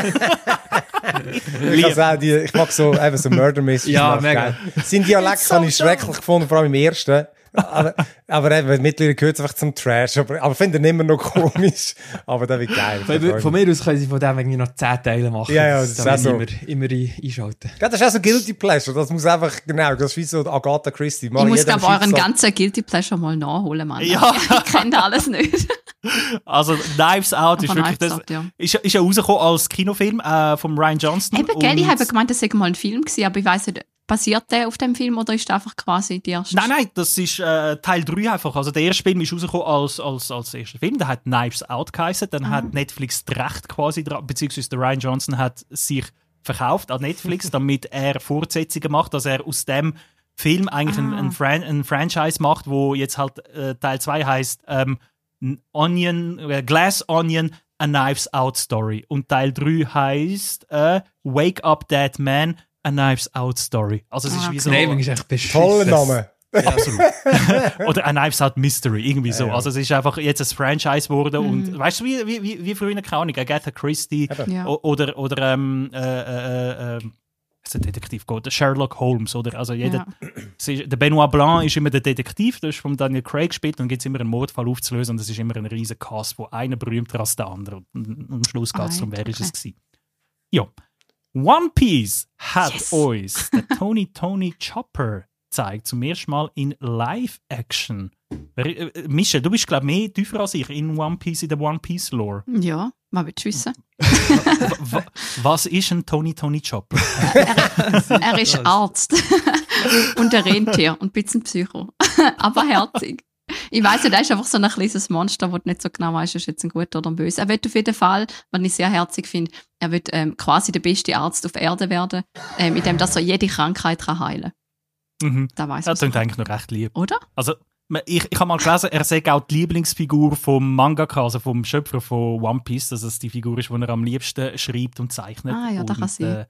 Ich, also auch die, ich mag so, eben so Murder Mysteries. Ja, mag mega. geil. Sein Dialekt so habe ich schrecklich gefunden, vor allem im ersten. aber, aber eben, mittlerweile gehört es einfach zum Trash. Aber, aber finde ihn immer noch komisch. Aber das wird geil. Von, von mir aus können sie von dem irgendwie noch zehn Teile machen. Ja, ja, das da ist will auch ich immer, immer ein- einschalten. Ja, das ist auch so Guilty Pleasure. Das muss einfach, genau, das ist wie so Agatha Christie. Ich muss, glaube euren ganz ganzen Guilty Pleasure mal nachholen, Mann. Ja. Ich kenne das alles nicht. Also Knives Out ist Aber wirklich Knives das, Out, ja. ist, ist ja rausgekommen als Kinofilm äh, von Rian Johnson. Eben, gell, ich Und- habe gemeint, das sei mal ein Film gewesen, aber ich weiss nicht, basiert der auf dem Film oder ist der einfach quasi die erste? Nein, nein, das ist äh, Teil drei einfach. Also der erste Film ist rausgekommen als, als, als erster Film. Der hat Knives Out geheißen. Dann Ah. hat Netflix das Recht quasi, dra- beziehungsweise der Rian Johnson hat sich verkauft an Netflix, damit er Fortsetzungen macht, dass er aus dem Film eigentlich Ah. ein, ein, Fran ein Franchise macht, wo jetzt halt äh, Teil zwei heißt ähm, Onion, äh, Glass Onion, A Knives Out Story. Und Teil drei heißt äh, Wake Up Dead Man, A Knives Out Story. Also es Ah, ist wie Das so... Naming ist echt beschissen. Toller Name. Ja, absolut. Oder ein Knives Out Mystery, irgendwie so. Ja, ja. Also es ist einfach jetzt ein Franchise geworden Mhm. und weißt du, wie, wie, wie, wie früher, keine Ahnung, Agatha Christie Ja. o- oder, oder ähm, äh, äh, äh, was ist der Detektiv geht? Sherlock Holmes, oder? Also jeder, Ja. es ist, der Benoit Blanc ist immer der Detektiv, der ist von Daniel Craig gespielt und gibt es immer einen Mordfall aufzulösen und es ist immer ein riesen Cast, wo einer berühmter als der andere. Und am Schluss geht es Ah, darum, wer okay. ist es gewesen. Ja. One Piece hat Yes. uns der Tony Tony Chopper gezeigt, zum ersten Mal in Live-Action. Wer- äh, Michel, du bist, glaube ich, mehr tiefer als ich in One Piece, in der One Piece-Lore. Ja, was willst du wissen? W- w- Was ist ein Tony Tony Chopper? Er ist Arzt und ein Rentier und ein bisschen Psycho. Aber herzig. Ich weiss nicht, er ist einfach so ein kleines Monster, wo du nicht so genau weißt, ist jetzt ein guter oder ein böser. Er wird auf jeden Fall, was ich sehr herzig finde, er wird ähm, quasi der beste Arzt auf Erde werden, ähm, indem dass er jede Krankheit kann heilen kann. Mhm. Da weiss Das man klingt eigentlich noch recht lieb. Oder? Also, ich, ich habe mal gelesen, er sei auch die Lieblingsfigur vom Mangaka, also vom Schöpfer von One Piece, dass es die Figur ist, die er am liebsten schreibt und zeichnet. Ah ja, das kann und, sein.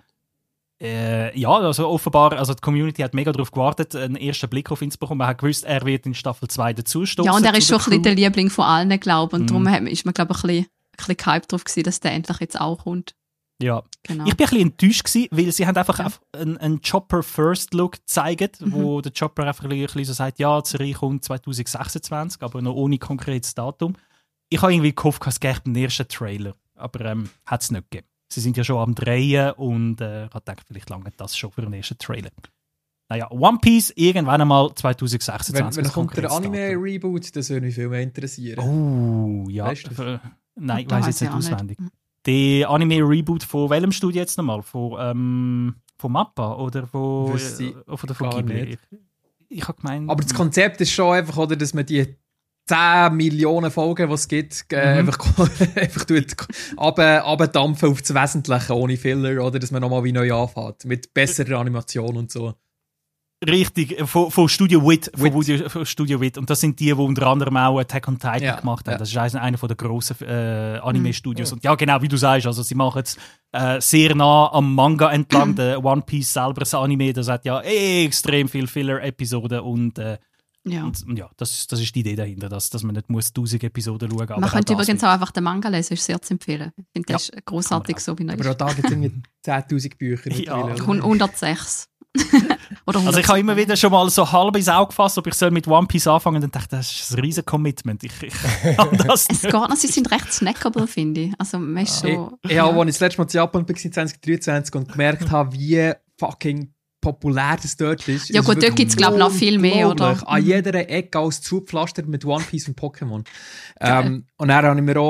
Äh, ja, also offenbar, also die Community hat mega darauf gewartet, einen ersten Blick auf ihn zu bekommen. Man hat gewusst, er wird in Staffel zwei dazustoßen. Ja, und er ist zu schon ein der bisschen der Liebling von allen, glaube ich. Und Mhm. darum hat- ist man, glaube ich, ein bisschen, ein bisschen gehypt drauf gewesen, dass der endlich jetzt auch kommt. Crew. Ja. Genau. Ich bin ein bisschen enttäuscht gewesen, weil sie haben einfach Ja. auf- einen, einen Chopper-First-Look gezeigt, Mhm. wo der Chopper einfach ein bisschen, ein bisschen so sagt, ja, die Serie kommt zwanzig sechsundzwanzig, aber noch ohne konkretes Datum. Ich habe irgendwie gehofft, es gäbe einen ersten Trailer, aber ähm, hat es nicht gegeben. Sie sind ja schon am Drehen und äh, ich habe gedacht, vielleicht lange das schon für den ersten Trailer. Naja, One Piece irgendwann einmal zwanzig sechsundzwanzig. Wenn, wenn das kommt der konkretes Datum. Anime-Reboot, das würde mich viel mehr interessieren. Oh, ja. Weißt du? Äh, Nein, ich Da weiß weiss jetzt nicht ich auch nicht. auswendig. Der Anime-Reboot von welchem Studio jetzt nochmal? Von, ähm, von Mappa oder von, Wüsste äh, oder von gar Ghibli? nicht. Ich, ich habe gemeint... Aber das Konzept ist schon einfach, oder, dass man die zehn Millionen Folgen, die es gibt, äh, Mhm. einfach, einfach tut, runter- runterdampfen auf das Wesentliche, ohne Filler, oder dass man nochmal wie neu anfängt. Mit besserer Animation und so. Richtig, äh, von, von Studio Wit, von, Wit. Studio, von Studio Wit. Und das sind die, die unter anderem auch Attack on Titan Ja, gemacht haben. ja. Das ist eines- einer der grossen äh, Anime-Studios. Mhm. Und ja, genau, wie du sagst, also sie machen es äh, sehr nah am Manga entlang. Der One Piece selber, das Anime, das hat ja extrem viel Filler-Episoden und, äh, Ja. und, und ja, das, das ist die Idee dahinter, dass, dass man nicht muss tausend Episoden schauen muss. Man könnte übrigens auch einfach den Manga lesen, ist sehr zu empfehlen. Ich finde, das ist grossartig, so wie er Aber auch ist. da gibt es irgendwie zehntausend Bücher. Ja. mittlerweile, oder? Hund- hundertsechs. Oder Also ich habe immer wieder schon mal so halb ins Auge gefasst, ob ich soll mit One Piece anfangen und dachte, das ist ein riesen Commitment. Ich, ich kann das Es nicht. geht noch, sie sind recht snackable, finde ich. Also, man ist Ich, so... ich habe, als ich das letzte Mal in Japan war, zwanzig dreiundzwanzig, und gemerkt habe, wie fucking populär das dort ist. Ja ist gut, dort wirklich gibt es, glaube ich, noch viel mehr, oder? unglaublich. An Mhm. jeder Ecke alles zugepflastert mit One Piece und Pokémon. Ähm, und dann habe ich mir auch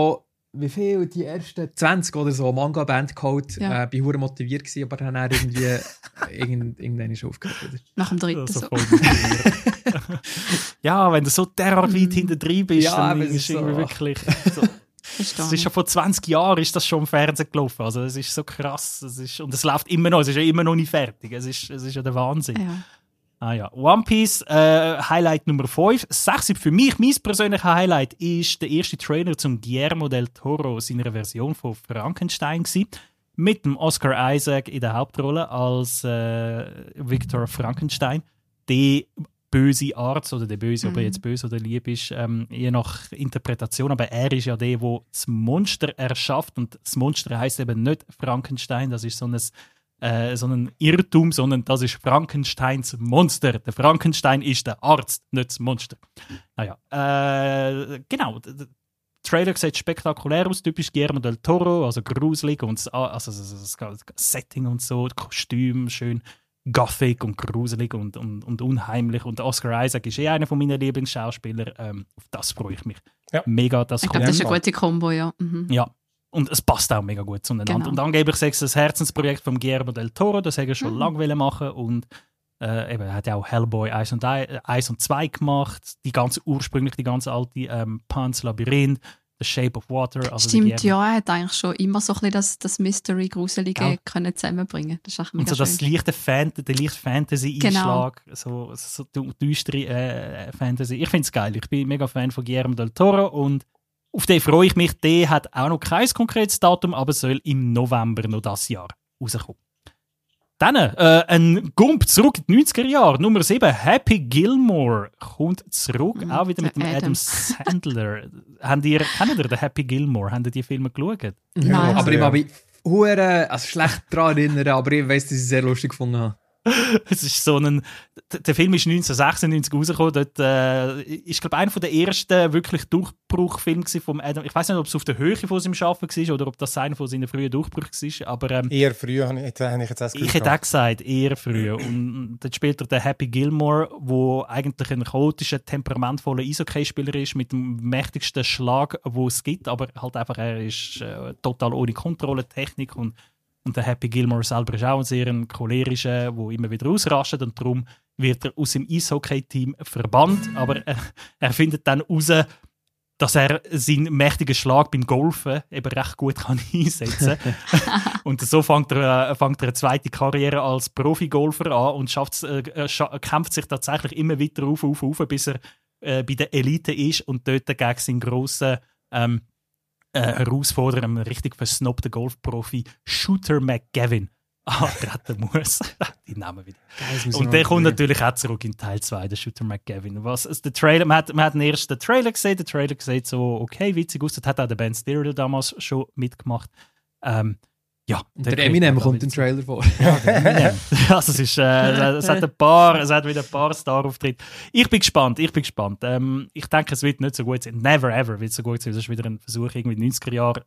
wie viel, die ersten zwanzig oder so Manga-Band geholt. Ja. Äh, bin hure motiviert gewesen, aber dann auch irgendwie irgend, irgendwann ist aufgehört. Nach dem dritten Also so. voll motiviert. Ja, wenn du so derart weit hinten drin bist, Ja, dann aber ist es ist irgendwie so- wirklich... So. Verstehe Es ist schon vor zwanzig Jahren ist das schon im Fernsehen gelaufen. Also es ist so krass. Es ist, und es läuft immer noch. Es ist ja immer noch nicht fertig. Es ist, es ist ja der Wahnsinn. Ja. Ah ja. One Piece, äh, Highlight Nummer fünf. sechs für mich, mein persönliches Highlight, ist der erste Trailer zum Guillermo del Toro seiner Version von Frankenstein gewesen. Mit dem Oscar Isaac in der Hauptrolle als äh, Victor Frankenstein. Der böse Arzt oder der Böse, ob er jetzt böse oder lieb ist, ähm, je nach Interpretation. Aber er ist ja der, der das Monster erschafft. Und das Monster heisst eben nicht Frankenstein. Das ist so ein Äh, so ein Irrtum, sondern das ist Frankensteins Monster. Der Frankenstein ist der Arzt, nicht das Monster. Naja, äh, genau. Der Trailer sieht spektakulär aus, typisch Guillermo del Toro, also gruselig und das, also das, das Setting und so, das Kostüm schön gothic und gruselig und, und, und unheimlich. Und Oscar Isaac ist eh einer von meinen Lieblingsschauspieler. Ähm, auf das freue ich mich Ja. mega. Das Ich glaube, das ist eine gute Kombo, ja. Mhm. ja. Und es passt auch mega gut zueinander. Genau. Und angeblich sei es das Herzensprojekt von Guillermo del Toro, das hat er schon Mhm. lange wollen machen und äh, eben, er hat ja auch Hellboy eins und zwei gemacht, die ganze ursprünglich die ganze alte ähm, Pan's Labyrinth, The Shape of Water. Also Stimmt, Guillermo- ja, er hat eigentlich schon immer so ein bisschen das, das Mystery-Gruselige Ja. können zusammenbringen. Das ist echt Und mega so das schön. leichte Fan der leichte Fantasy-Einschlag, so, so dü- düstere äh, Fantasy. Ich finde es geil. Ich bin mega Fan von Guillermo del Toro und auf den freue ich mich. Der hat auch noch kein konkretes Datum, aber soll im November noch das Jahr rauskommen. Dann äh, ein Gump zurück in die neunziger Jahre. Nummer sieben, Happy Gilmore kommt zurück, Mhm, auch wieder mit dem der Adam, Adam. Sandler. Habt ihr, kennt ihr den Happy Gilmore? Habt ihr die Filme geschaut? Nein. Aber ich Ja. mag mich hure, also schlecht daran erinnern, aber ich weiss, dass ich es sehr lustig gefunden habe. Es ist so ein, d- der Film ist neunzehnhundertsechsundneunzig rausgekommen. Dort äh, ist, glaube ich, einer der ersten wirklich Durchbruchfilme von Adam. Ich weiß nicht, ob es auf der Höhe von seinem Schaffen war oder ob das einer von seinen frühen Durchbrüchen war. Aber ähm, Eher früh habe ich, jetzt- habe ich jetzt das ich hätte auch gesagt, eher früher. Und dort spielt er den Happy Gilmore, der eigentlich ein chaotischer, temperamentvoller Eishockeyspieler ist, mit dem mächtigsten Schlag, den es gibt. Aber halt einfach, er ist äh, total ohne Kontrolle, Technik und Und der Happy Gilmore selber ist auch ein sehr ein cholerischer, der immer wieder ausrastet und darum wird er aus dem Eishockey-Team verbannt. Aber er, er findet dann heraus, dass er seinen mächtigen Schlag beim Golfen eben recht gut kann einsetzen kann. Und so fängt er, äh, fängt er eine zweite Karriere als Profi-Golfer an und schafft's, äh, scha- kämpft sich tatsächlich immer weiter auf, auf, auf, bis er äh, bei der Elite ist und dort gegen seinen grossen ähm, äh, Herausforderer, einen richtig versnobten Golfprofi, Shooter McGavin, antreten muss. Die Namen wieder. Und der kommt natürlich auch zurück in Teil zwei, der Shooter McGavin. Was, also der Trailer, man hat, man hat den ersten Trailer gesehen, der Trailer sieht so okay, witzig aus, das hat auch der Ben Stiller damals schon mitgemacht. Ähm, ja, Der Eminem geht auch kommt im witzig. Trailer vor. Eminem. Also es, ist, äh, es, hat ein paar, es hat wieder ein paar Star-Auftritte. Ich bin gespannt, ich bin gespannt. Ähm, ich denke, es wird nicht so gut sein. Never ever wird es so gut sein. Das ist wieder ein Versuch, irgendwie neunziger Jahre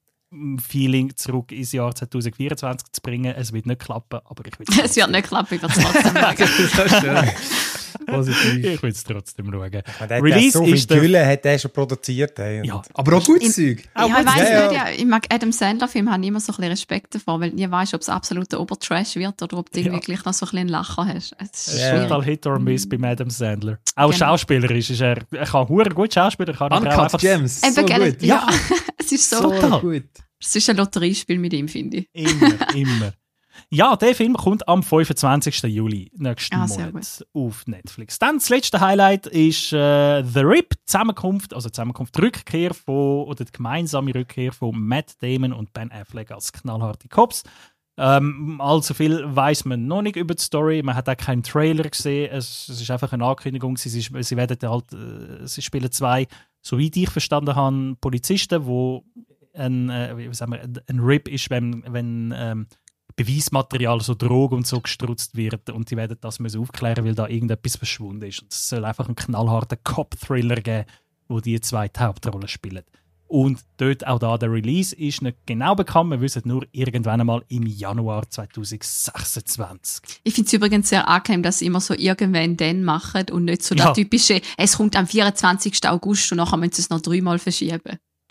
Feeling zurück ins Jahr zwanzig vierundzwanzig zu bringen. Es wird nicht klappen, aber ich will Es wird nicht klappen, ich werde es trotzdem schauen. Das ist schön. Positiv. Ich will es trotzdem schauen. Der hat Release so viel ist der- Gülle hat der schon produziert. Ey. Ja, Aber auch gutes Im- Zeug. Auch Ja, gut. ich weiss Ja, nicht, ja. ja. Ich mag Adam Sandler-Film, habe ich immer so ein bisschen Respekt davor, weil ich weiss, ob es absoluter Obertrash wird oder ob du irgendwie Ja. gleich noch so ein bisschen einen Lacher hast. Es ist Ja. schwierig. Total Hit or Miss bei Adam Sandler. Auch Genau. schauspielerisch ist er, er kann hure gut Schauspieler, kann aber auch Uncut einfach Gems. Eben, So gell? gut. Ja, es ist so, So. Total. gut. es ist ein Lotteriespiel mit ihm, finde ich. immer, immer. Ja, der Film kommt am fünfundzwanzigsten Juli nächsten Ah, sehr Monat auf Netflix. Dann das letzte Highlight ist äh, The Rip, Zusammenkunft, also Zusammenkunft, die Rückkehr von, oder die gemeinsame Rückkehr von Matt Damon und Ben Affleck als knallharte Cops. Ähm, allzu viel weiß man noch nicht über die Story. Man hat auch keinen Trailer gesehen. Es, es ist einfach eine Ankündigung. Sie, sie, sie, werden halt, äh, sie spielen zwei, soweit ich verstanden habe, Polizisten, wo ein, äh, wie sagen wir, ein Rip ist, wenn, wenn ähm, Beweismaterial, so Drogen und so gestrutzt wird und die werden das müssen aufklären, weil da irgendetwas verschwunden ist. Und es soll einfach einen knallharten Cop-Thriller geben, wo die zwei die Hauptrolle spielen. Und dort auch da der Release ist nicht genau bekannt. Wir wissen nur irgendwann einmal im Januar zwanzig sechsundzwanzig. Ich finde es übrigens sehr angenehm, dass sie immer so irgendwann dann machen und nicht so Ja. der typische, es kommt am vierundzwanzigsten August und nachher müssen sie es noch dreimal verschieben.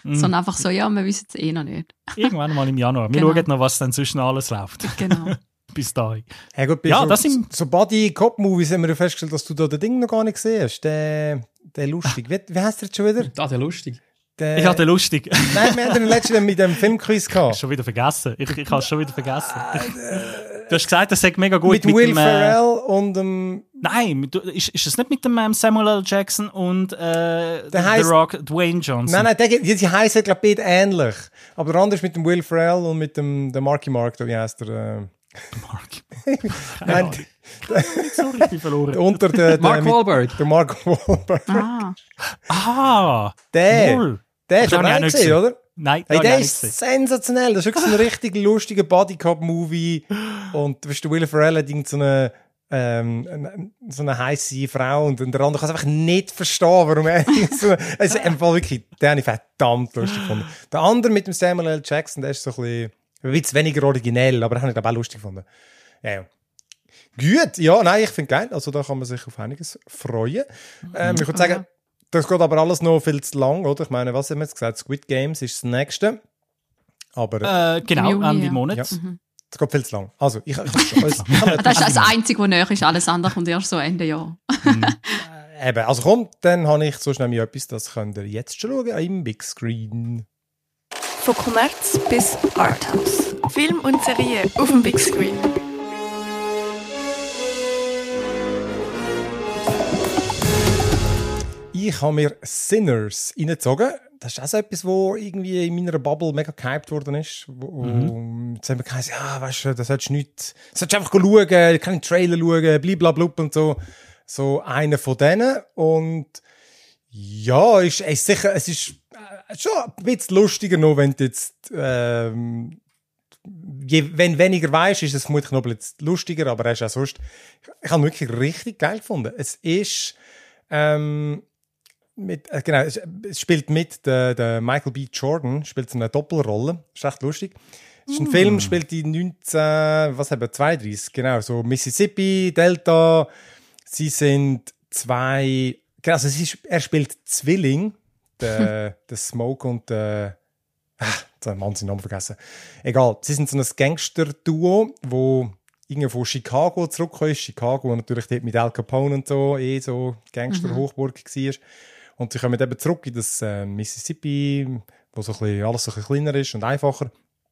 Mm. sondern einfach so, ja, wir wissen es eh noch nicht. Irgendwann mal im Januar. Wir Genau. schauen noch, was dann zwischen alles läuft. Genau. Bis dahin. Hey, gut, Ja, so, das sind- so Body-Cop-Movies haben wir ja festgestellt, dass du da den Ding noch gar nicht gesehen hast. Der, der lustig. Wie, wie heißt der jetzt schon wieder? Das ist lustig. Der, Ich hatte lustig. Nein, wir haben den letzten mit dem Filmquiz gehabt. Schon wieder vergessen. Ich, ich habe es schon wieder vergessen. Du hast gesagt, das sagt mega gut Mit, mit, Will dem... Äh, Ferrell und dem... nein, mit- du- ist, ist es nicht mit dem ähm, Samuel L. Jackson und äh, The heisst- Rock, Dwayne Johnson? Nein, nein, der, die, die heißen, glaube ich, beide ähnlich. Aber der andere ist mit dem Will Ferrell und mit dem der Marky Mark, wie heißt der? Äh, Mark. nein, Sorry, ich bin verloren. unter der, der, Mark mit- Wahlberg. der Mark Wahlberg. Ah, Ah, Der, wohl. der hast du Das noch habe ich nicht auch gesehen, nicht oder? Nein, Hey, das der habe ich ist nicht gesehen. sensationell. Das ist wirklich so ein richtig lustiger Bodycop-Movie. Und weißt du, Will Ferrell hat irgend so eine, ähm, eine, so eine heisse Frau und der andere kann es einfach nicht verstehen, warum er so... Es ist einfach wirklich, den habe ich verdammt lustig gefunden. Der andere mit dem Samuel L. Jackson, der ist so ein bisschen, ein bisschen weniger originell, aber den habe ich glaube auch lustig gefunden. Ja, ja. Gut, ja, nein, ich finde geil. Also da kann man sich auf einiges freuen. Ähm, ich würde sagen, das geht aber alles noch viel zu lang, oder? Ich meine, was haben wir jetzt gesagt? Squid Games ist das nächste. Aber Äh, genau, Juni, Ende ja. Monat. ja, das geht viel zu lang. Also, ich, ich, ich, ich, ich kann das ist das Einzige, was näher ist. Alles andere kommt erst so Ende Jahr. Eben, also komm, dann habe ich so schnell mal etwas, das könnt ihr jetzt schon schauen, im Big Screen. Von Kommerz bis Arthouse. Film und Serie auf dem Big Screen. Ich habe mir Sinners reingezogen. Das ist auch so etwas, wo irgendwie in meiner Bubble mega gehypt worden ist. Wo, mhm. Jetzt haben wir gesagt, ja, weißt du, das solltest du nicht, das solltest du einfach schauen, du kannst den Trailer schauen, blablabla und so. So einer von denen. Und ja, ist, ist sicher, es ist schon ein bisschen lustiger noch, wenn du jetzt, ähm, je, wenn weniger weisst, ist es vermutlich noch ein bisschen lustiger, aber er ist auch sonst, ich habe ihn wirklich richtig geil gefunden. Es ist, ähm, mit, äh, genau, es, es spielt mit, der, der Michael B. Jordan spielt so eine Doppelrolle. Ist echt lustig. Es ist ein mm. Film, spielt in neunzehn, was haben wir, zweiunddreißig, genau, so Mississippi, Delta. Sie sind zwei, genau, also es ist, er spielt Zwilling, der, hm. der Smoke und der, ah, jetzt habe ich den Namen vergessen. Egal, sie sind so ein Gangster-Duo, wo irgendwie von Chicago zurückgekommen ist. Chicago natürlich dort mit Al Capone und so, eh so Gangster-Hochburg mhm. war. Und sie kommen eben zurück in das äh, Mississippi, wo so ein bisschen, alles so ein bisschen kleiner ist und einfacher.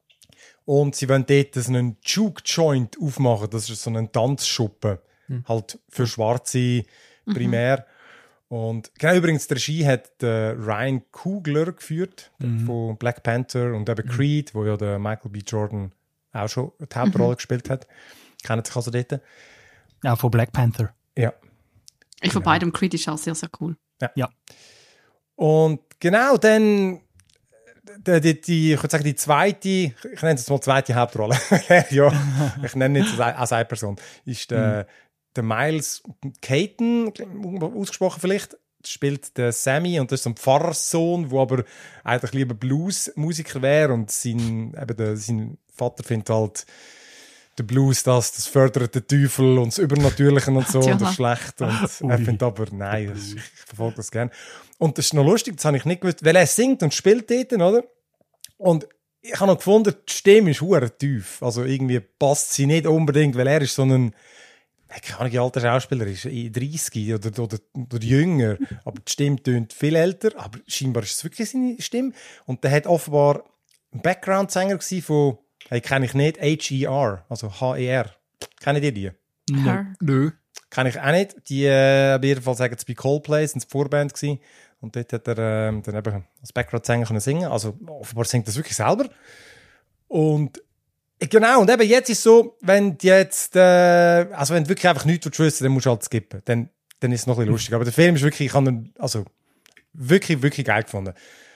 Und sie wollen dort so einen Juke-Joint aufmachen. Das ist so ein Tanzschuppen. Mhm. Halt für Schwarze primär. Mhm. Und genau, übrigens, die Regie hat äh, Ryan Coogler geführt, mhm. von Black Panther und eben Creed, mhm. wo ja der Michael B. Jordan auch schon die Hauptrolle mhm. gespielt hat. Kennt sich also dort. Ja, von Black Panther. Ja. Ich von genau. beidem Creed ist auch sehr, sehr cool. Ja. ja. Und genau, dann die, die, die, ich würde sagen, die zweite, ich nenne es mal zweite Hauptrolle, ja, ich nenne es als eine Person, ist der, mhm. der Miles Caton, ausgesprochen vielleicht, spielt der Sammy und das ist so ein Pfarrerssohn, der aber eigentlich lieber Bluesmusiker wäre und sein, eben der, sein Vater findet halt der Blues, das, das fördert den Teufel und das Übernatürliche und so, und das ist schlecht. Und er findet aber, nein, das, ich verfolge das gerne. Und das ist noch lustig, das habe ich nicht gewusst, weil er singt und spielt dort, oder? Und ich habe noch gefunden, die Stimme ist verdammt tief. Also irgendwie passt sie nicht unbedingt, weil er ist so ein, keine Ahnung, wie alt der Schauspieler ist, dreißig oder, oder, oder jünger. Aber die Stimme tönt viel älter, aber scheinbar ist es wirklich seine Stimme. Und der hat offenbar ein Background-Sänger gewesen von, hey, kenne ich nicht, H E R, also H E R. Kennen ihr die? Nö. Nö. Kenne ich auch nicht. Die, äh, auf jeden Fall sagen es bei Coldplay, sind es Vorband gewesen. Und dort hat er äh, dann eben als Background-Sänger können singen. Also offenbar singt das wirklich selber. Und genau, und eben jetzt ist es so, wenn du jetzt, äh, also wenn du wirklich einfach nichts wissen, dann musst du halt skippen. Dann, dann ist es noch ein bisschen lustig. Aber der Film ist wirklich, ich habe ihn, also wirklich, wirklich geil gefunden.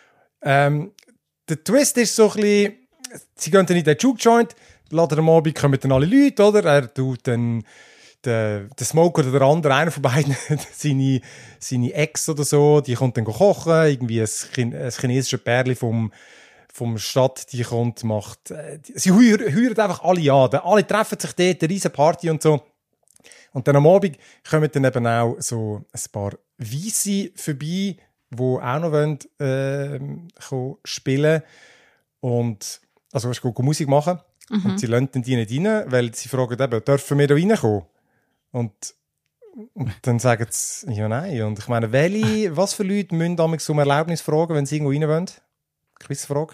Ähm, der Twist ist so ein bisschen, sie gehen dann in den Juke-Joint, laden am Abend, kommen dann alle Leute, oder? Er tut dann der, der Smoke oder der andere, einer von beiden, seine, seine Ex oder so, die kommt dann kochen, irgendwie ein, Chin- ein chinesisches Pärchen vom, vom Stadt, die kommt, macht, äh, die, sie heuern, heuern einfach alle an, alle treffen sich dort, eine riesen Party und so. Und dann am Abend kommen dann eben auch so ein paar Weisse vorbei, die auch noch wollen, äh, spielen und also weißt, go, go Musik machen. Mhm. Und sie lassen die nicht rein, weil sie fragen eben, dürfen wir da reinkommen? Und, und dann sagen sie, ja nein. Und ich meine, welche, was für Leute müssen damals um Erlaubnis fragen, wenn sie irgendwo rein wollen? Quizfrage.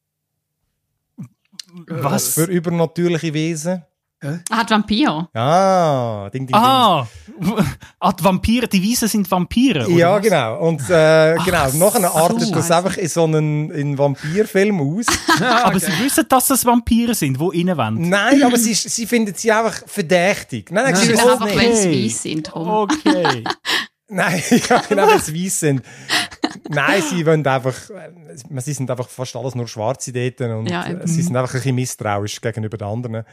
Was? Für übernatürliche Wesen. Ah, die Vampire. Ah, ding, ding, ah, ah, die Vampire, die Weisen sind Vampire, oder ja, was? genau. Und äh, Ach, genau, nachher artet so. das einfach in so einen, in einen Vampirfilm aus. Aber okay. Sie wissen, dass das Vampire sind, die innen wollen. Nein, aber sie, sie finden sie einfach verdächtig. Nein, nein, sie sie wissen wissen einfach, nicht. weil sie weiss sind. Drum. Okay. Nein, ja, genau, weil sie weiss sind. Nein, sie wollen einfach, sie sind einfach fast alles nur Schwarze dort und Ja, sie sind einfach ein bisschen misstrauisch gegenüber den anderen.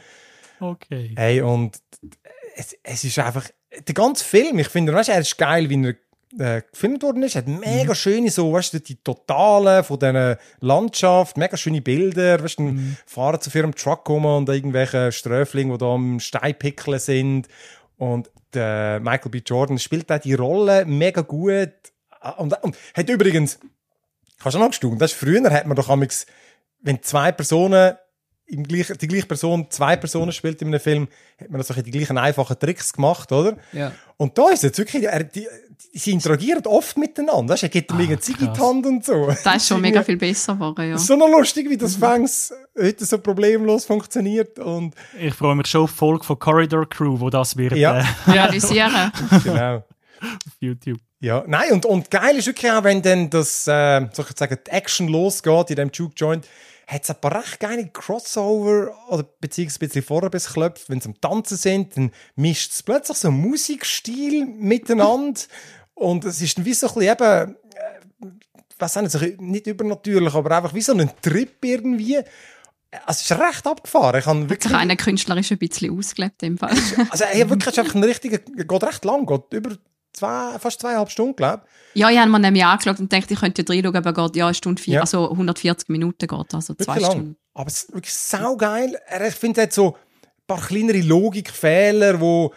Okay. Hey, und es, es ist einfach, der ganze Film, ich finde, weißt, er ist geil, wie er äh, gefilmt worden ist, er hat mega schöne, so, weißt du, die Totalen von dieser Landschaft, mega schöne Bilder, weißt du, mhm. fahren zu ihrem Truck rum und irgendwelche Ströflinge, die da am Steinpickeln sind und der Michael B. Jordan spielt auch die Rolle mega gut und, und hat übrigens, kannst du noch gestaunt, das ist früher, hat man doch amigs, wenn zwei Personen im gleichen, die gleiche Person zwei Personen spielt in einem Film, hat man also die gleichen einfachen Tricks gemacht, oder? Ja. Und da ist jetzt wirklich, er, die, die, sie interagieren oft miteinander, weißt? Er gibt ihm Ah, eine Ziege in die Hand und so. Das ist schon mega viel besser geworden, ja. So noch lustig, wie das Fangs heute so problemlos funktioniert. Und ich freue mich schon auf die Folge von Corridor Crew, wo das wird ja. äh, realisieren. Genau. auf YouTube. Ja, nein, und, und geil ist wirklich auch, wenn dann das, äh, soll ich sagen, die Action losgeht in dem Juke Joint, hat es ein paar recht geile Crossover oder beziehungsweise ein bisschen vorher bis klopft, wenn sie am Tanzen sind, dann mischt es plötzlich so einen Musikstil miteinander und es ist dann wie so ein bisschen eben, äh, was nicht, so, nicht übernatürlich, aber einfach wie so ein Trip irgendwie. Also es ist recht abgefahren. Ich habe wirklich, hat sich einer künstlerisch ein bisschen ausgelebt in dem Fall. also er hat wirklich einfach einen richtigen, geht recht lang, geht über zwei, fast zweieinhalb Stunden, glaube ich. Ja, ich habe mir nämlich angeschaut und dachte, ich könnte ja reinschauen, aber geht ja eine Stunde vier, Ja. also hundertvierzig Minuten geht, also zwei Wirklich lang. Stunden. Aber es ist wirklich saugeil. Ich finde, er hat so ein paar kleinere Logikfehler, wo,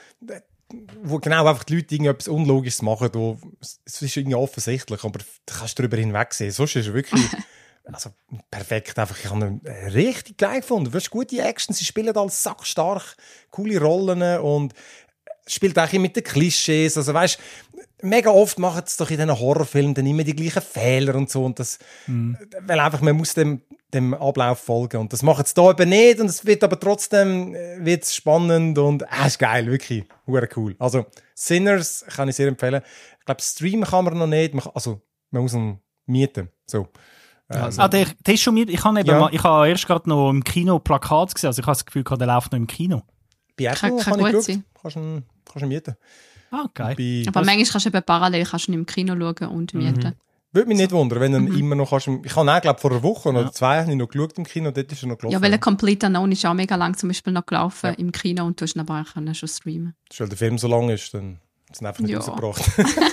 wo genau einfach die Leute irgendetwas Unlogisches machen. Wo, es ist irgendwie offensichtlich, aber da kannst du darüber hinwegsehen. Sonst ist er wirklich also, perfekt. Einfach, ich habe ihn richtig geil gefunden. Du hast gute Action, sie spielen alles sackstark, coole Rollen und spielt auch mit den Klischees. Also weißt, mega oft machen sie doch in diesen Horrorfilmen dann immer die gleichen Fehler und so. Und das, mhm. Weil einfach, man muss dem, dem Ablauf folgen. Und das machen sie da eben nicht. Und es wird aber trotzdem wird's spannend und ah, ist geil, wirklich. Hure cool. Also Sinners kann ich sehr empfehlen. Ich glaube, streamen kann man noch nicht. Man kann, also man muss ihn mieten. So. Also. Ah, der, der ist schon mit. Ich habe eben Ja. mal, ich habe erst gerade noch im Kino Plakat gesehen. Also ich habe das Gefühl, der läuft noch im Kino. Bei Apple Kann- kann kann ich gut geschaut. sein. Kannst du ihn, kannst du ihn mieten. Ah, geil. Bei, Aber manchmal kannst du eben parallel kannst du ihn im Kino schauen und mieten. würde mich nicht wundern, wenn er Mhm. immer noch kannst. Ich habe auch, glaube vor einer Woche oder Ja. zwei habe ich noch geschaut im Kino, dort ist er noch gelaufen. Ja, weil ein Complete Unknown ist auch mega lang zum Beispiel noch gelaufen Ja. im Kino und du hast ihn aber auch können schon streamen. Das ist, weil der Film so lang ist, dann ist es einfach nicht Ja. rausgebracht.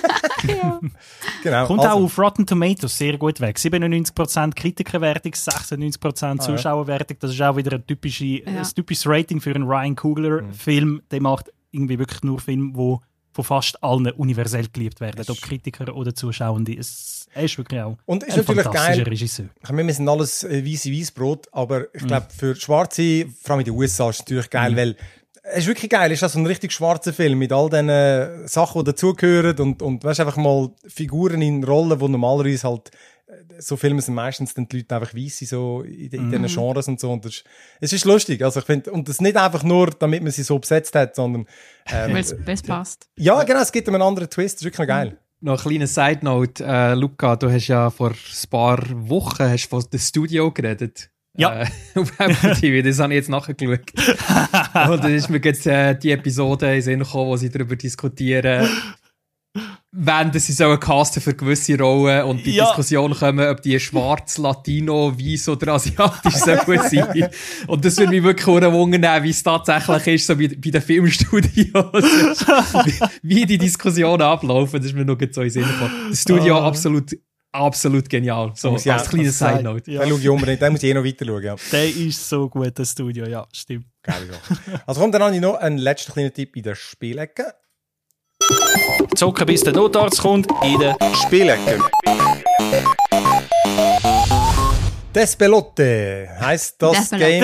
Genau. Kommt also, auch auf Rotten Tomatoes sehr gut weg. siebenundneunzig Prozent Kritikerwertung, sechsundneunzig Prozent Ah, ja. Zuschauerwertung. Das ist auch wieder ein, typische, Ja. ein typisches Rating für einen Ryan Coogler-Film. Der macht irgendwie wirklich nur Filme, die von fast allen universell geliebt werden. Ob Kritiker oder Zuschauende. Es, er ist wirklich auch Und ist ein natürlich fantastischer geil. Regisseur. Ich meine, wir sind alles äh, weisse Weissbrot, aber ich glaube, für Schwarze, vor allem in den U S A, ist es natürlich geil, weil es ist wirklich geil, es ist also ein richtig schwarzer Film mit all diesen äh, Sachen, die dazugehören und, und weißt, einfach mal Figuren in Rollen, die normalerweise halt, äh, so Filme sind meistens dann die Leute einfach weisse, so in, in diesen Genres und so. Und das ist, es ist lustig, also ich finde, und das nicht einfach nur, damit man sie so besetzt hat, sondern ähm, Weil es passt. ja, genau, es gibt einem einen anderen Twist, das ist wirklich noch geil. Noch eine kleine Side-Note. Äh, Luca, du hast ja vor ein paar Wochen hast von dem Studio geredet. Ja. Äh, auf Apple T V, das habe ich jetzt nachgeschaut. Und dann ist mir jetzt äh, die Episode in den Sinn gekommen, wo sie darüber diskutieren, wenn sie sollen casten für gewisse Rollen und die Ja. Diskussion kommen, ob die schwarz, Latino, weiß oder asiatisch sollen sein. Und das würde mich wirklich wundern, wie es tatsächlich ist, so bei, bei den Filmstudios, wie, wie die Diskussionen ablaufen. Das ist mir noch so in den Sinn gekommen. Das Studio Ah. absolut, absolut genial. So Muss als ich auch- kleine das sei- Side-Note. Ja. Den schaue ich unbedingt, den muss ich eh noch weiter schauen. Ja. Der ist so gut, das Studio. Ja, stimmt. Geil, ja. Also kommt dann habe ich noch einen letzten kleinen Tipp in der Spielecke. Zocken bis der Notarzt kommt in der Spielecke. Despelote heisst das Game.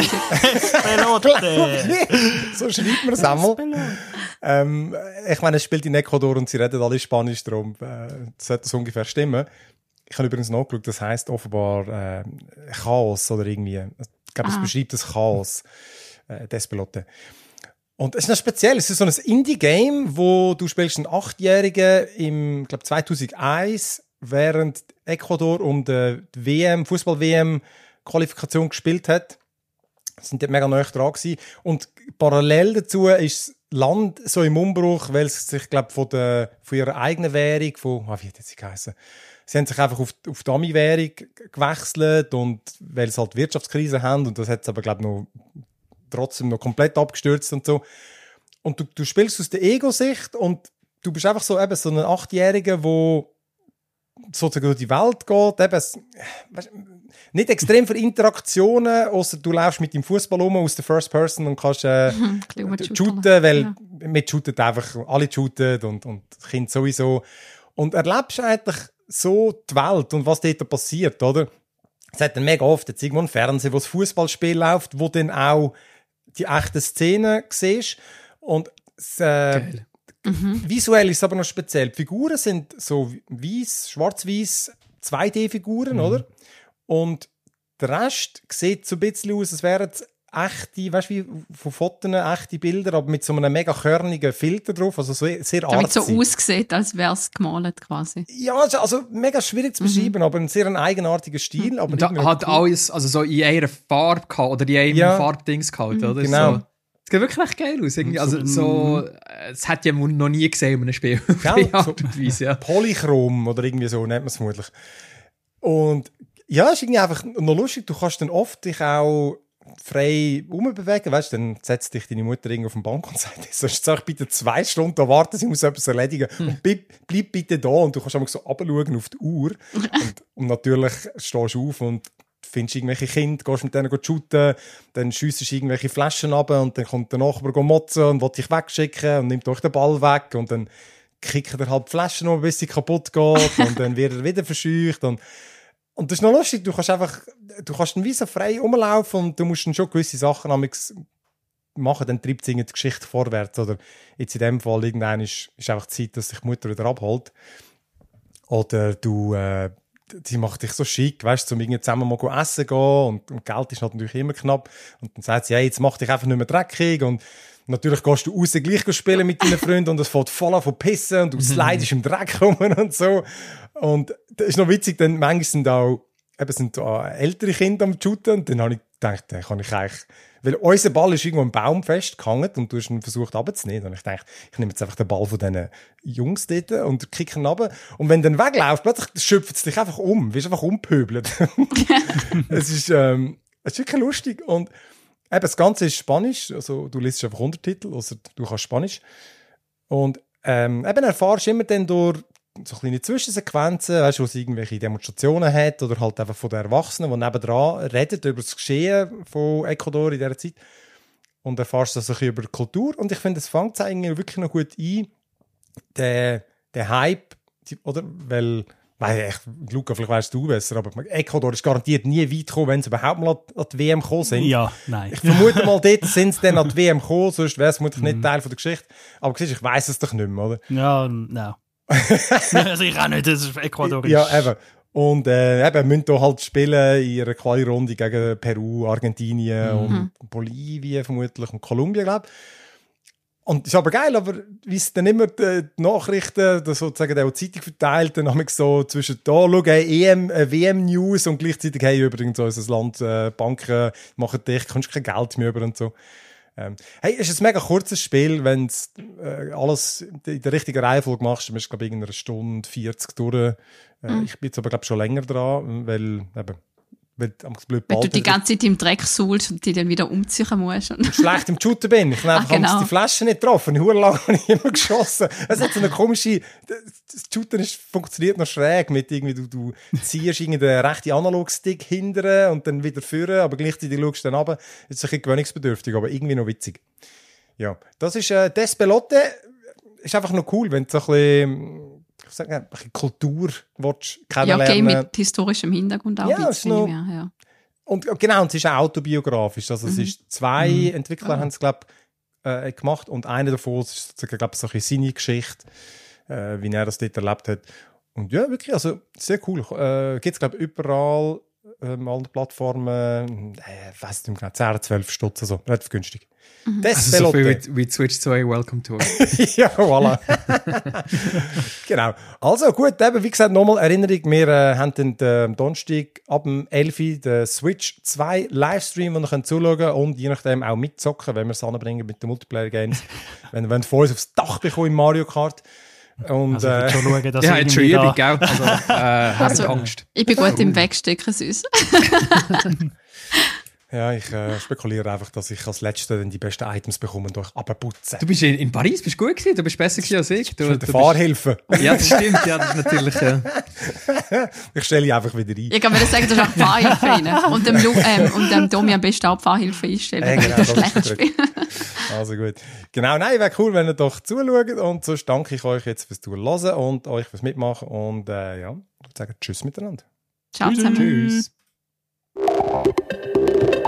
Despelote. So schreibt man es einmal. Ähm, ich meine, es spielt in Ecuador und sie reden alle Spanisch, darum äh, sollte das ungefähr stimmen. Ich habe übrigens nachgeschaut, das heisst offenbar äh, Chaos oder irgendwie. Ich glaube, es beschreibt das Chaos. Äh, Despelote. Und es ist noch speziell. Es ist so ein Indie-Game, wo du spielst einen Achtjährigen im, glaube zweitausendeins, während Ecuador um die W M, Fußball-W M-Qualifikation gespielt hat. Sie sind dort mega nahe dran gewesen. Und parallel dazu ist das Land so im Umbruch, weil es sich, glaube von, der, von ihrer eigenen Währung, von, oh, wie hat sie geheißen? Sie haben sich einfach auf, auf die Ami-Währung gewechselt und weil sie halt Wirtschaftskrise haben und das hat es aber, glaube ich, noch trotzdem noch komplett abgestürzt und so. Und du, du spielst aus der Ego-Sicht und du bist einfach so, eben so ein Achtjähriger, der sozusagen durch die Welt geht. Eben, weißt, nicht extrem viele Interaktionen, außer du läufst mit dem Fußball um aus der First Person und kannst äh, shooten, weil ja. mit shooten einfach alle shooten und, und das Kind sowieso. Und erlebst eigentlich so die Welt und was dort passiert, oder? Es hat dann mega oft jetzt irgendwo ein Fernsehen, wo das Fußballspiel läuft, wo dann auch die echten Szenen siehst. Und es, äh, mhm. visuell ist es aber noch speziell. Die Figuren sind so weiss, schwarz-weiß, zwei D-Figuren, mhm. oder? Und der Rest sieht so ein bisschen aus, als wären es echte, weißt du, wie von Fotos, echte Bilder, aber mit so einem mega körnigen Filter drauf, also so sehr artsy. Damit so aussieht, als wäre es gemalt quasi. Ja, also mega schwierig zu beschreiben, mhm. aber ein sehr eigenartiger Stil. Mhm. Aber da hat cool. alles also so in einer Farbe gehabt, oder in einem ja. Farbdings gehabt, oder? Genau. So. Es sieht wirklich echt geil aus. Irgendwie. Also, so, es hat ja noch nie gesehen in einem Spiel. Ja, so Weise, ja. Polychrom oder irgendwie so nennt man es vermutlich. Und ja, es ist irgendwie einfach noch lustig. Du kannst dann oft dich auch frei rumbewegen, weißt du, dann setzt dich deine Mutter auf den Bank und sagt, sollst du bitte zwei Stunden da warten, sie muss etwas erledigen hm. und bleib, bleib bitte da und du kannst einfach so runterschauen auf die Uhr und, und natürlich stehst du auf und findest irgendwelche Kinder, gehst mit denen shooten, dann schiessest du irgendwelche Flaschen runter und dann kommt der Nachbar motzen und will dich wegschicken und nimmt euch den Ball weg und dann kickt er halt die Flaschen um, bis sie kaputt geht und dann wird er wieder verscheucht und Und das ist noch lustig, du kannst einfach, du kannst dann wie so frei rumlaufen und du musst dann schon gewisse Sachen machen, dann treibt es die Geschichte vorwärts. Oder jetzt in dem Fall, irgendwann ist, ist einfach Zeit, dass sich die Mutter wieder abholt. Oder du, äh, sie macht dich so schick, weißt du, um irgendwie zusammen mal essen gehen und, und Geld ist natürlich immer knapp. Und dann sagt sie, hey, jetzt mach dich einfach nicht mehr dreckig und natürlich gehst du raus gleich spielen mit deinen Freunden und es fällt voll an von Pissen und du slidest im Dreck rum und so. Und das ist noch witzig, denn manchmal sind auch eben sind auch ältere Kinder am Shooten und dann habe ich gedacht, dann kann ich eigentlich, weil unser Ball ist irgendwo am Baum festgehangen und du hast ihn versucht runterzunehmen und ich dachte, ich nehme jetzt einfach den Ball von diesen Jungs dort und kicke ihn runter und wenn du dann weglaufst, plötzlich schöpft es dich einfach um, wirst einfach umpöbelt. Es ist, ähm, es ist wirklich lustig und eben, das Ganze ist Spanisch, also du liest einfach Untertitel, also du kannst Spanisch. Und ähm, eben erfahrst immer dann durch so kleine Zwischensequenzen, weißt du, wo es irgendwelche Demonstrationen hat oder halt einfach von den Erwachsenen, die nebendran reden über das Geschehen von Ecuador in dieser Zeit. Und erfahrst das ein bisschen über die Kultur. Und ich finde, es fängt eigentlich wirklich noch gut ein, der, der Hype, oder? Weil, weil ich, Luca, vielleicht weißt du besser, aber Ecuador ist garantiert nie weit gekommen, wenn sie überhaupt mal an die W M gekommen sind. Ja, nein. Ich vermute mal, dort sind sie dann an die W M gekommen, sonst wäre es vermutlich nicht Teil von der Geschichte. Aber siehst, ich weiss es doch nicht mehr, oder? Ja, nein. Also ich auch nicht, das ist Ecuador. Ja, eben. Und äh, eben, müssen hier halt spielen in ihrer Quali-Runde gegen Peru, Argentinien mhm. und Bolivien vermutlich und Kolumbien, glaube ich. Und das ist aber geil, aber wie es dann immer die Nachrichten, das sozusagen der Zeitung verteilt, dann haben wir so zwischen da, schau, hey, E M, äh, W M-News und gleichzeitig, hey, übrigens unser Land, äh, Banken machen dich, kannst kein Geld mehr über und so. Ähm, hey, es ist ein mega kurzes Spiel, wenn du äh, alles in der richtigen Reihenfolge machst, dann bist du, glaube ich, in einer Stunde vierzig durch. Äh, mhm. Ich bin jetzt aber, glaube ich, schon länger dran, weil eben, weil, blöd weil du die ganze Zeit im Dreck suhlst und die dann wieder umziehen musst. Und schlecht im Shooten bin. Ich habe genau. die Flasche nicht getroffen. Ich habe lang immer geschossen. Es hat so eine komische... Das Shooten ist, funktioniert noch schräg. Mit irgendwie, du, du ziehst irgendeinen rechten Analogstick hinterher und dann wieder führen, aber gleichzeitig schaust du dann runter. Das ist ein bisschen gewöhnungsbedürftig, aber irgendwie noch witzig. Ja, das ist äh, Despelote. Ist einfach noch cool, wenn du so ein bisschen... ich sage, ein bisschen Kultur willst Ja, kennenlernen. Game mit historischem Hintergrund auch Ja, ein ist bisschen noch- mehr. Ja. Und genau, und es ist auch autobiografisch. Also es Mhm. ist zwei Mhm. Entwickler Ah. haben es, glaube äh, gemacht und einer davon ist sozusagen, glaub, so ein bisschen seine Geschichte, äh, wie er das dort erlebt hat. Und ja, wirklich, also sehr cool. Äh, Gibt es, glaube ich, überall ähm, allen Plattformen, äh, ich weiss nicht mehr genau, zehn, zwölf Stutz, also relativ günstig. Mhm. Das Also so viel Pelote. wie, wie Switch zwei Welcome to. Ja, voilà. Genau. Also gut, eben, wie gesagt, nochmal Erinnerung, wir äh, haben den, den Donnerstag ab dem elf Uhr den Switch zwei Livestream, wo ihr könnt zuschauen könnt und je nachdem auch mitzocken, wenn wir es anbringen mit den Multiplayer-Games. wenn wir von uns aufs Dach bekommen im Mario Kart. Und, Also ich äh, würde schon schauen, dass Ja, jetzt schon irgendwie Übung, da... gell? Also, äh, habt Also- Angst. Ich bin gut im Wegstecken, süß. ja, ich äh, spekuliere einfach, dass ich als Letzter dann die besten Items bekomme und euch abputzen. Du bist in, in Paris bist gut gewesen, du bist besser gewesen als ich. Du, Mit du der bist, Fahrhilfe. ja, das stimmt, ja, das ist natürlich. Äh, Ich stelle ihn einfach wieder ein. Ich kann mir sagen, du hast auch die Fahrhilfe rein. Und dem, Lu ähm, und dem Domi am besten auch die Fahrhilfe einstellen, Äh, wenn genau, du das ist schlecht der spielst. Also gut. Genau, nein, wäre cool, wenn ihr doch zuschaut. Und sonst danke ich euch jetzt fürs Zuhören und euch fürs Mitmachen. Und äh, ja, ich würde sagen, tschüss miteinander. Ciao zusammen. Tschüss.